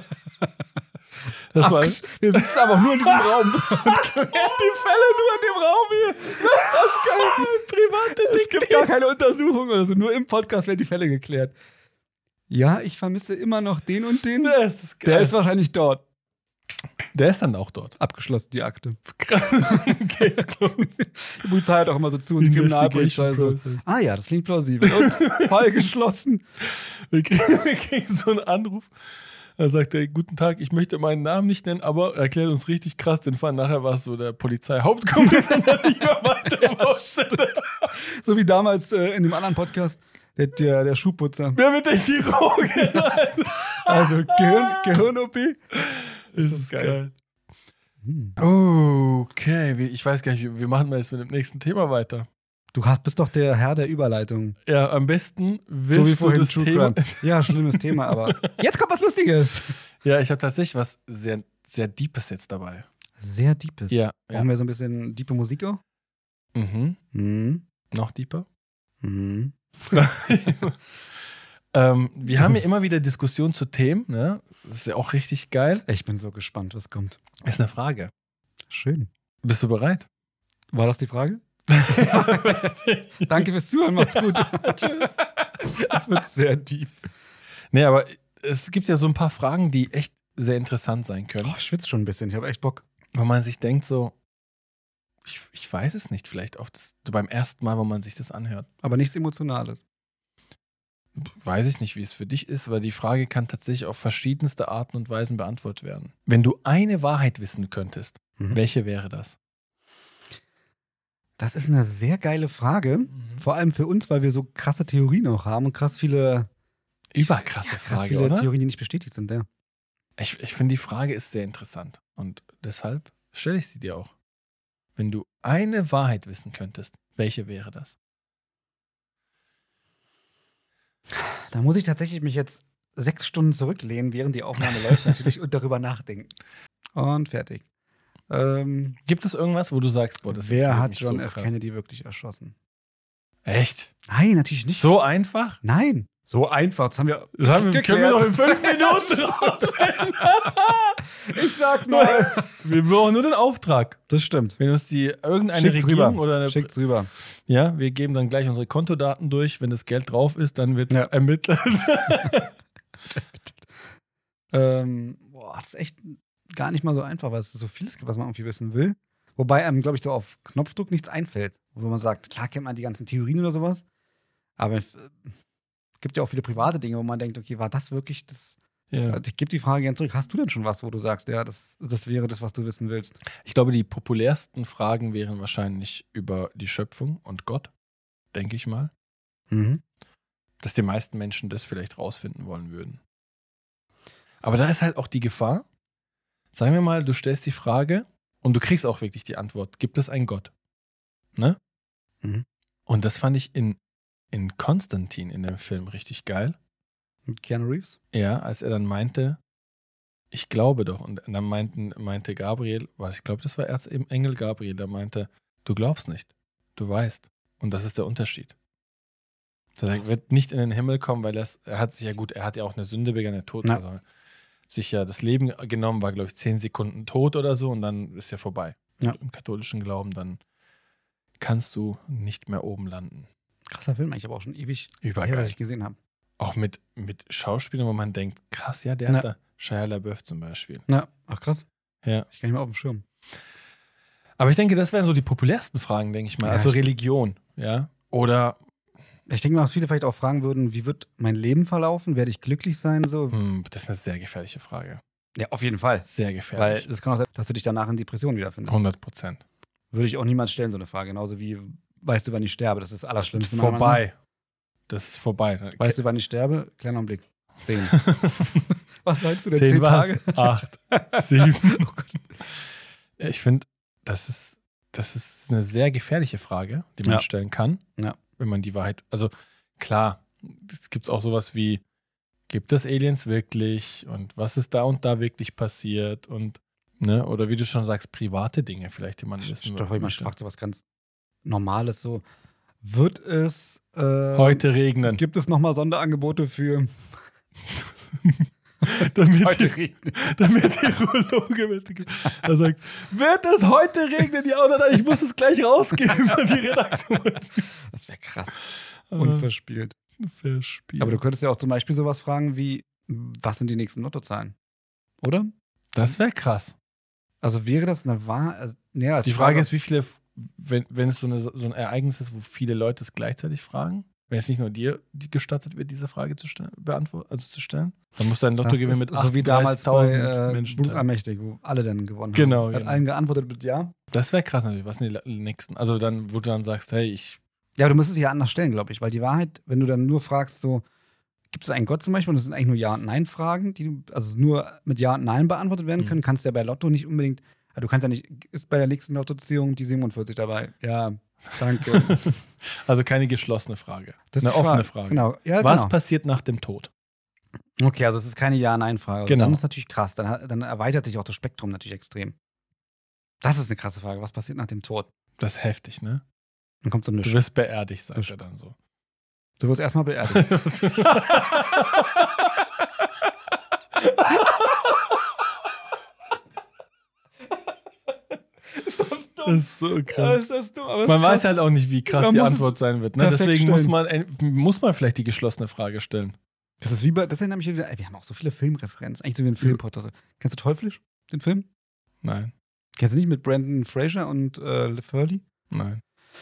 Das war, Ach, wir sitzen aber nur in diesem Raum und klären die Fälle nur in dem Raum hier. Ist das geil? Private Es gibt gar keine Untersuchung oder so. Nur im Podcast werden die Fälle geklärt. Ja, ich vermisse immer noch den und den. der ist das geil. Der ist wahrscheinlich dort. Der ist dann auch dort. Abgeschlossen, die Akte. Case closed. Die Polizei hat auch immer so zu und die Kriminalpolizei so. Process. Ah ja, das klingt plausibel. Und Fall geschlossen. Wir kriegen, wir kriegen so einen Anruf. Da sagt er, guten Tag, ich möchte meinen Namen nicht nennen, aber erklärt uns richtig krass den Fall. Nachher war es so der Polizeihauptkommissar, der nicht mehr weiter wusste. So wie damals äh, in dem anderen Podcast, der, der, der Schuhputzer. Wer mit der Chirurgen? Also Gehirn, Gehirn-O P. Ist das geil. Hm. Okay, wie- ich weiß gar nicht, wir machen mal jetzt mit dem nächsten Thema weiter. Du hast, bist doch der Herr der Überleitung. Ja, am besten So willst wie du vorhin das True Thema. Crime. Ja, schlimmes Thema, aber jetzt kommt was Lustiges. Ja, ich habe tatsächlich was sehr, sehr Deepes jetzt dabei. Sehr deepes. Ja, Brauchen ja. wir so ein bisschen diepe Musik auch? Mhm. Mhm. Noch deeper? Mhm. ähm, wir haben ja immer wieder Diskussionen zu Themen, ne? Das ist ja auch richtig geil. Ich bin so gespannt, was kommt. Ist eine Frage. Schön. Bist du bereit? War das die Frage? Danke fürs Zuhören, macht's gut. Tschüss. Jetzt wird's sehr deep. Nee, aber es gibt ja so ein paar Fragen, die echt sehr interessant sein können. Oh, ich schwitze schon ein bisschen, ich habe echt Bock. Wo man sich denkt so, ich, ich weiß es nicht, vielleicht oft das, beim ersten Mal, wo man sich das anhört. Aber nichts Emotionales. Weiß ich nicht, wie es für dich ist, weil die Frage kann tatsächlich auf verschiedenste Arten und Weisen beantwortet werden. Wenn du eine Wahrheit wissen könntest, Mhm. welche wäre das? Das ist eine sehr geile Frage. Vor allem für uns, weil wir so krasse Theorien auch haben und krass viele, Überkrasse krass Frage, viele oder? Theorien, die nicht bestätigt sind, ja. Ich, ich finde, die Frage ist sehr interessant. Und deshalb stelle ich sie dir auch. Wenn du eine Wahrheit wissen könntest, welche wäre das? Da muss ich tatsächlich mich jetzt sechs Stunden zurücklehnen, während die Aufnahme läuft, natürlich, und darüber nachdenken. Und fertig. Ähm, Gibt es irgendwas, wo du sagst, boah, das wer interessiert hat mich John so F. krass? Kennedy wirklich erschossen? Echt? Nein, natürlich nicht. So einfach? Nein. So einfach, das haben wir. Das haben wir, können wir geklärt. doch in fünf Minuten rausfinden. Ich sag mal. Wir brauchen nur den Auftrag. Das stimmt. Wenn uns die irgendeine Schickt's Regierung rüber. oder eine, Schickt's rüber. ja, wir geben dann gleich unsere Kontodaten durch. Wenn das Geld drauf ist, dann wird Ja. ermittelt. Ähm, boah, das ist echt gar nicht mal so einfach, weil es so vieles gibt, was man irgendwie wissen will. Wobei einem, glaube ich, so auf Knopfdruck nichts einfällt. Wo man sagt, klar kennt man die ganzen Theorien oder sowas. Aber es äh, gibt ja auch viele private Dinge, wo man denkt, okay, war das wirklich das? Ja. Also ich gebe die Frage gerne zurück. Hast du denn schon was, wo du sagst, ja, das, das wäre das, was du wissen willst? Ich glaube, die populärsten Fragen wären wahrscheinlich über die Schöpfung und Gott, denke ich mal. Mhm. Dass die meisten Menschen das vielleicht rausfinden wollen würden. Aber da ist halt auch die Gefahr, sagen wir mal, du stellst die Frage und du kriegst auch wirklich die Antwort, gibt es einen Gott? Ne? Mhm. Und das fand ich in, in Konstantin in dem Film richtig geil. Mit Keanu Reeves? Ja, als er dann meinte, ich glaube doch. Und dann meinten, meinte Gabriel, was ich glaube, das war Erzengel Gabriel, der meinte, du glaubst nicht, du weißt. Und das ist der Unterschied. Er wird nicht in den Himmel kommen, weil das, er hat sich ja gut, er hat ja auch eine Sünde begangen, der Tod, Ja. also sich ja das Leben genommen, war glaube ich zehn Sekunden tot oder so und dann ist er vorbei. Ja. Im katholischen Glauben, dann kannst du nicht mehr oben landen. Krasser Film, eigentlich aber auch schon ewig Übergeil. her, dass ich gesehen habe. Auch mit, mit Schauspielern, wo man denkt, krass, ja, der Ja. hat da Shia LaBeouf zum Beispiel. Ja, ach krass. Ja. Ich kann nicht mehr auf dem Schirm. Aber ich denke, das wären so die populärsten Fragen, denke ich mal. Ja, Also ich- Religion, ja. Oder, Ich denke mal, dass viele vielleicht auch fragen würden, wie wird mein Leben verlaufen? Werde ich glücklich sein? So? hm, das ist eine sehr gefährliche Frage. Ja, auf jeden Fall. Sehr Weil gefährlich. das kann auch sein, dass du dich danach in Depressionen wiederfindest. hundert Prozent. Würde ich auch niemals stellen, so eine Frage. Genauso wie, weißt du, wann ich sterbe? Das ist das Allerschlimmste. meiner Meinung Vorbei. Das ist vorbei. nach. Weißt du, wann ich sterbe? Kleiner Augenblick. Zehn. Was meinst du denn? Zehn, Zehn was? Tage? Acht, sieben. Oh Gott. Ja, ich finde, das ist, das ist eine sehr gefährliche Frage, die man Ja. stellen kann, Ja. wenn man die Wahrheit. Also klar, es gibt auch sowas wie, gibt es Aliens wirklich und was ist da und da wirklich passiert und ne, oder wie du schon sagst, private Dinge vielleicht, die man wissen Stell dir vor, jemand möchte. fragt so was ganz Normales so. Wird es äh, Heute regnen. gibt es nochmal Sonderangebote für damit, heute die, regnet? der Meteorologe wird, er sagt, wird es heute regnen? Ja oder nein? Ich muss es gleich rausgeben an die Redaktion. Das wäre krass. Ah, Unverspielt. Verspielt. Aber du könntest ja auch zum Beispiel sowas fragen wie, was sind die nächsten Lottozahlen? Oder? Das wäre krass. Also wäre das eine Wahr... Also, ja, Die Frage ist, wie viele, wenn, wenn es so, eine, so ein Ereignis ist, wo viele Leute es gleichzeitig fragen, wenn es nicht nur dir die gestattet wird, diese Frage zu stellen, beantworten, also zu stellen, dann musst du ein Lotto gewinnen mit so wie damals bei achtunddreißigtausend äh, Menschen. Blutsallmächtig, wo alle dann gewonnen Genau, haben. Hat genau. allen geantwortet mit Ja. Das wäre krass natürlich. Was sind die nächsten? Also dann, wo du dann sagst, hey, ich. Ja, aber du müsstest es ja anders stellen, glaube ich, weil die Wahrheit, wenn du dann nur fragst, so, gibt es einen Gott zum Beispiel, und das sind eigentlich nur Ja- und Nein-Fragen, die du, also nur mit Ja und Nein beantwortet werden können, Mhm. kannst du ja bei Lotto nicht unbedingt, also du kannst ja nicht, ist bei der nächsten Lottoziehung die siebenundvierzig dabei? Ja, danke. Also keine geschlossene Frage. Das ist Eine die offene Frage. Genau, ja, Was genau. passiert nach dem Tod? Okay, also es ist keine Ja-Nein-Frage. Genau. Dann ist natürlich krass, dann, hat- dann erweitert sich auch das Spektrum natürlich extrem. Das ist eine krasse Frage, was passiert nach dem Tod? Das ist heftig, ne? Dann kommt so eine Du Sch wirst beerdigt, sagt Sch- er dann so. Du wirst erstmal beerdigt. Ist das Das dumm? ist so Ja, krass. ist das dumm, aber ist Man krass. weiß halt auch nicht, wie krass Man die muss es Antwort sein wird. Ne? perfekt Deswegen muss stellen. man, äh, muss man vielleicht die geschlossene Frage stellen. Das ist wie bei, das erinnert mich wieder, ey, wir haben auch so viele Filmreferenzen. Eigentlich so wie ein Filmpodcast. Kennst du Teuflisch, den Film? Nein, Kennst du nicht mit Brandon Fraser und äh, Liv Hurley? nein.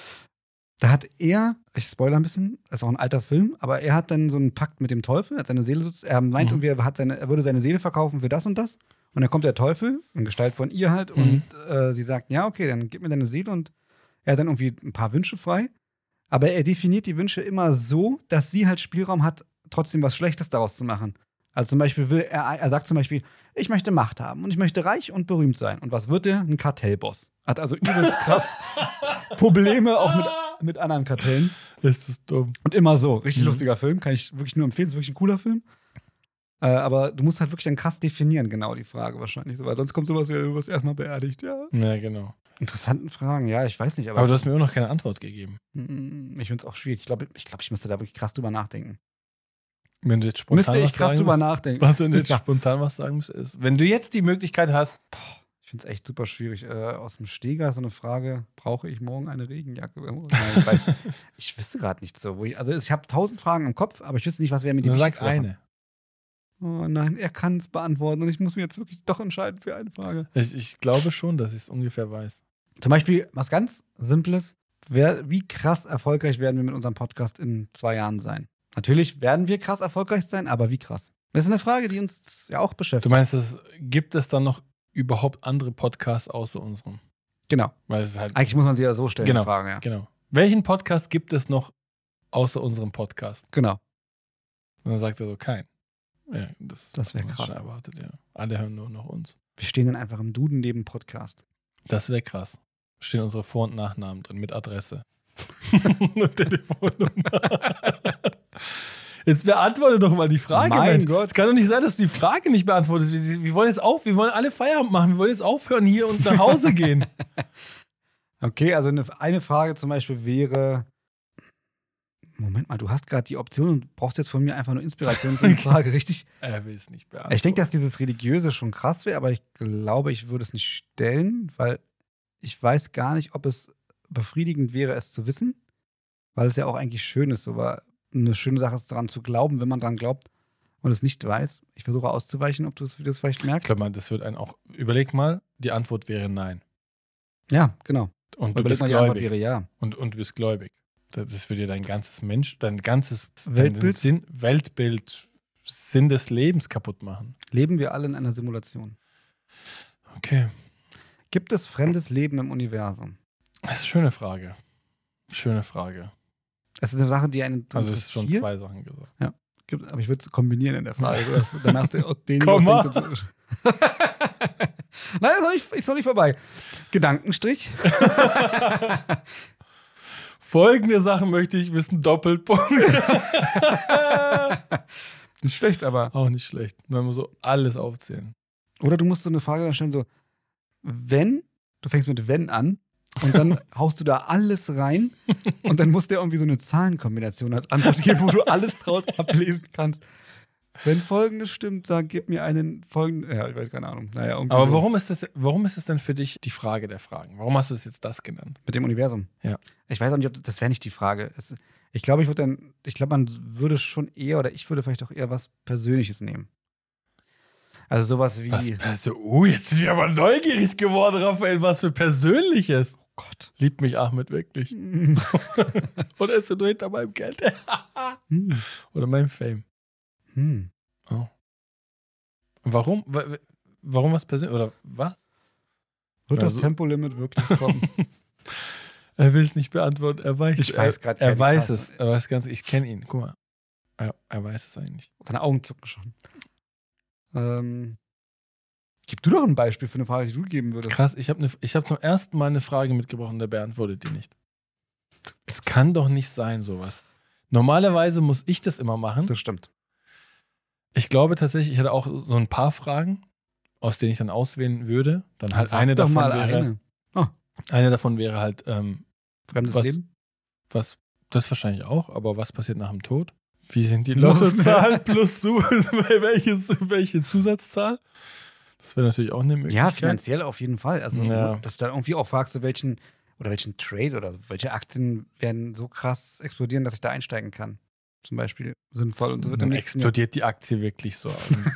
Da hat er, ich spoilere ein bisschen, das ist auch ein alter Film, aber er hat dann so einen Pakt mit dem Teufel, hat seine Seele, so- er meint Mhm. irgendwie, er, hat seine, er würde seine Seele verkaufen für das und das. Und dann kommt der Teufel, in Gestalt von ihr halt, Mhm. und äh, sie sagt, ja, okay, dann gib mir deine Seele, und er hat dann irgendwie ein paar Wünsche frei. Aber er definiert die Wünsche immer so, dass sie halt Spielraum hat, trotzdem was Schlechtes daraus zu machen. Also zum Beispiel will er, er sagt zum Beispiel, ich möchte Macht haben und ich möchte reich und berühmt sein. Und was wird er? Ein Kartellboss. Hat also übelst krass Probleme auch mit, mit anderen Kartellen. Ist das dumm. Und immer so. Richtig Mhm. lustiger Film. Kann ich wirklich nur empfehlen. Ist wirklich ein cooler Film. Äh, aber du musst halt wirklich dann krass definieren, genau die Frage wahrscheinlich. So, weil sonst kommt sowas wie, du wirst erstmal beerdigt. Ja. Ja, genau. Interessanten Fragen. Ja, ich weiß nicht. Aber, Aber du hast mir immer noch keine Antwort gegeben. Mm, ich finde es auch schwierig. Ich glaube, ich, glaub, ich müsste da wirklich krass drüber nachdenken. Wenn du jetzt spontan Müsste ich was krass sagen drüber musst, nachdenken. was du denn jetzt Ja. spontan was sagen musst, ist, wenn du jetzt die Möglichkeit hast, Ich finde es echt super schwierig. Äh, aus dem Steger so eine Frage: Brauche ich morgen eine Regenjacke? Nein, ich weiß, ich wüsste gerade nicht so. Wo ich, also ich habe tausend Fragen im Kopf, aber ich wüsste nicht, was wäre mir die dann sag wichtigste davon. eine. Oh nein, er kann es beantworten und ich muss mich jetzt wirklich doch entscheiden für eine Frage. Ich, ich glaube schon, dass ich es ungefähr weiß. Zum Beispiel was ganz Simples: wer, Wie krass erfolgreich werden wir mit unserem Podcast in zwei Jahren sein? Natürlich werden wir krass erfolgreich sein, aber wie krass? Das ist eine Frage, die uns ja auch Du beschäftigt. meinst, es, gibt es dann noch überhaupt andere Podcasts außer unserem? Genau. Weil es ist halt, Eigentlich muss man sie ja so stellen, Genau. die Frage, ja. genau. Welchen Podcast gibt es noch außer unserem Podcast? Genau. Und dann sagt er so, kein. Ja, das, Das wäre haben wir krass. schon erwartet, ja. Alle hören nur noch uns. Wir stehen dann einfach im Duden neben Podcast. Das wäre krass. Stehen unsere Vor- und Nachnamen drin mit Adresse. Und Telefonnummer. Jetzt beantworte doch mal die Frage, Mein Mensch. Gott. Es kann doch nicht sein, dass du die Frage nicht beantwortest. Wir, wir wollen jetzt auf, wir wollen alle Feierabend machen. Wir wollen jetzt aufhören hier und nach Hause gehen. Okay, also eine, eine Frage zum Beispiel wäre: Moment mal, du hast gerade die Option und brauchst jetzt von mir einfach nur Inspiration für die Frage, richtig? Er will es nicht beantworten. Ich denke, dass dieses Religiöse schon krass wäre, aber ich glaube, ich würde es nicht stellen, weil ich weiß gar nicht, ob es befriedigend wäre, es zu wissen, weil es ja auch eigentlich schön ist, aber eine schöne Sache ist, daran zu glauben, wenn man daran glaubt und es nicht weiß. Ich versuche auszuweichen, ob du es das vielleicht Ich merkst. glaube mal, das wird einen auch. Überleg mal, die Antwort wäre nein. Ja, genau. Und du Überleg bist mal, die Antwort gläubig. wäre ja. Und, und du bist gläubig. Das, das würde dir dein ganzes Mensch, dein ganzes Weltbild? dein Sinn, Weltbild, Sinn des Lebens kaputt machen. Leben wir alle in einer Simulation? Okay. Gibt es fremdes Leben im Universum? Das ist eine schöne Frage. Schöne Frage. Es ist eine Sache, die einen Also es ist schon interessiert. zwei Sachen gesagt. Gibt, aber ich würde es kombinieren in der Frage, sodass danach der, den Komma. auch denkt, und so. Nein, ist noch, nicht, ist noch nicht vorbei. Gedankenstrich. Folgende Sachen möchte ich wissen, Doppelpunkt. Nicht schlecht, aber. Auch nicht schlecht. Wenn wir so alles aufzählen. Oder du musst so eine Frage dann stellen, so, wenn, du fängst mit wenn an und dann haust du da alles rein und dann muss der irgendwie so eine Zahlenkombination als Antwort geben, wo du alles draus ablesen kannst. Wenn folgendes stimmt, sag, gib mir einen folgenden, ja, ich weiß keine Ahnung. Naja, irgendwie Aber so. warum ist, das, warum ist es denn für dich die Frage der Fragen? Warum hast du es jetzt das genannt? Mit dem Universum. Ja. Ich weiß auch nicht, ob das, das wäre nicht die Frage. Es, ich glaube, ich würde dann, ich glaube, man würde schon eher, oder ich würde vielleicht auch eher was Persönliches nehmen. Also sowas wie. Was Perso- oh, jetzt sind wir aber neugierig geworden, Raphael. Was für Persönliches. Oh Gott. Liebt mich Ahmed wirklich. Hm. Oder ist er nur hinter meinem Geld? Hm. Oder meinem Fame. Hm. Oh. Warum? Wa- Warum was persönlich? Oder was? Wird das Also- Tempolimit wirklich kommen? Er will es nicht beantworten. Er weiß, Ich weiß grad er, er keine weiß krasse- es. Er weiß ganz. Ich kenne ihn. Guck mal. Er, er weiß es eigentlich. Seine Augen zucken schon. Ähm, gib du doch ein Beispiel für eine Frage, die du geben würdest. Krass. Ich habe ne, ich hab zum ersten Mal eine Frage mitgebracht und der beantwortet die nicht. Es kann doch nicht sein, sowas. Normalerweise muss ich das immer machen. Das stimmt. Ich glaube tatsächlich, ich hatte auch so ein paar Fragen, aus denen ich dann auswählen würde. Dann halt Sag eine doch davon mal wäre. eine. Eine davon wäre halt, ähm, Fremdes Was? Leben? was, das wahrscheinlich auch, aber was passiert nach dem Tod? Wie sind die Muss- Lottozahlen plus du, welches, welche Zusatzzahl? Das wäre natürlich auch eine Ja, Möglichkeit. finanziell auf jeden Fall. Also, Ja. dass du da irgendwie auch fragst, so welchen, oder welchen Trade oder welche Aktien werden so krass explodieren, dass ich da einsteigen kann. Zum Beispiel sinnvoll. Und so wird Dann im nächsten Jahr explodiert die Aktie wirklich so.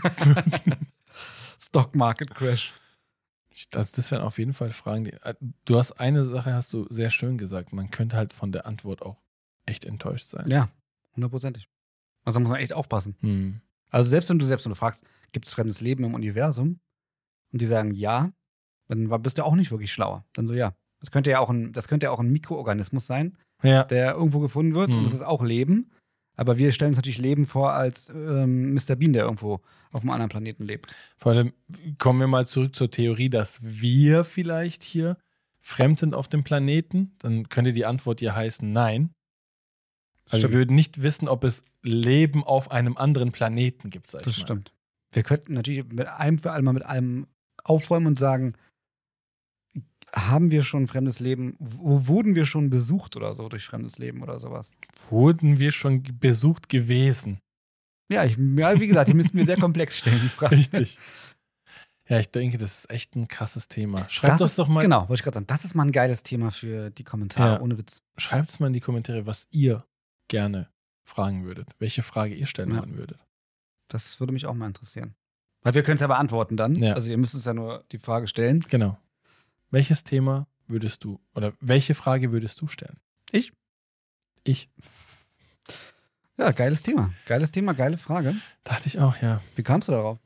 Stock Market Crash. Also das wären auf jeden Fall Fragen, die. äh, Du hast eine Sache, hast du sehr schön gesagt. Man könnte halt von der Antwort auch echt enttäuscht sein. Ja, hundertprozentig. Also da muss man echt aufpassen. Hm. Also selbst wenn du selbst wenn du fragst, gibt es fremdes Leben im Universum? Und die sagen ja, dann war- bist du auch nicht wirklich schlauer. Dann so, ja. Das könnte ja auch ein, das könnte ja auch ein Mikroorganismus sein, Ja. der irgendwo gefunden wird. Hm. Und das ist auch Leben. Aber wir stellen uns natürlich Leben vor als ähm, Mister Bean, der irgendwo auf einem anderen Planeten lebt. Vor allem kommen wir mal zurück zur Theorie, dass wir vielleicht hier fremd sind auf dem Planeten. Dann könnte die Antwort ja heißen Nein. Also Stimmt. wir würden nicht wissen, ob es Leben auf einem anderen Planeten gibt, sag ich Das mal. stimmt. Wir könnten natürlich mit einem für alle mal mit allem aufräumen und sagen, haben wir schon fremdes Leben, wo wurden wir schon besucht oder so durch fremdes Leben oder sowas? Wurden wir schon besucht gewesen? Ja, ich, ja wie gesagt, die müssten wir sehr komplex stellen, die Frage. Richtig. Ja, ich denke, das ist echt ein krasses Thema. Schreibt Das uns ist, doch mal, Genau, wollte ich gerade sagen. Das ist mal ein geiles Thema für die Kommentare, Ja. ohne Witz. schreibt es mal in die Kommentare, was ihr gerne fragen würdet. Welche Frage ihr stellen Ja. wollen würdet. Das würde mich auch mal interessieren. Weil wir können es ja beantworten dann. Ja. Also ihr müsst uns ja nur die Frage stellen. Genau. Welches Thema würdest du oder welche Frage würdest du stellen? Ich? Ich. Ja, geiles Thema. Geiles Thema, geile Frage. Dachte ich auch, ja. Wie kamst du darauf?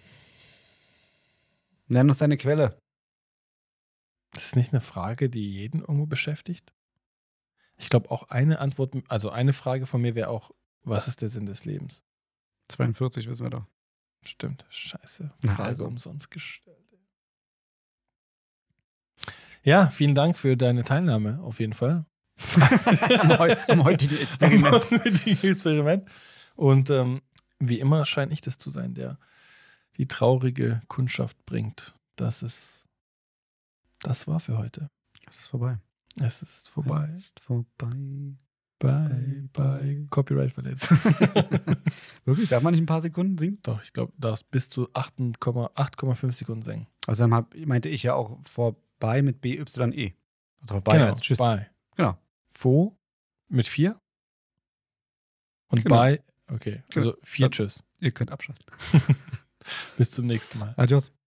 Nenn uns deine Quelle. Das ist nicht eine Frage, die jeden irgendwo beschäftigt. Ich glaube auch eine Antwort, also eine Frage von mir wäre auch, was ist der Sinn des Lebens? zweiundvierzig wissen wir doch. Stimmt, scheiße. Na, Frage also. umsonst gestellt. Ja, vielen Dank für deine Teilnahme, auf jeden Fall. am, heu am heutigen Experiment. Am heutigen Experiment. Und ähm, wie immer scheint ich das zu sein, der die traurige Kundschaft bringt. Das ist, das war für heute. Es ist vorbei. Es ist vorbei. Es ist vorbei. Bye, bye. Copyright verletzt. Wirklich? Darf man nicht ein paar Sekunden singen? Doch, ich glaube, du darfst bis zu acht Komma fünf Sekunden singen. Also dann hab, meinte ich ja auch vorbei mit B Y E. Also vorbei Genau, als Tschüss. bye. Genau. Fo mit vier. Und Genau. bye, okay. Also vier Ja. Tschüss. Ihr könnt abschalten. Bis zum nächsten Mal. Adios.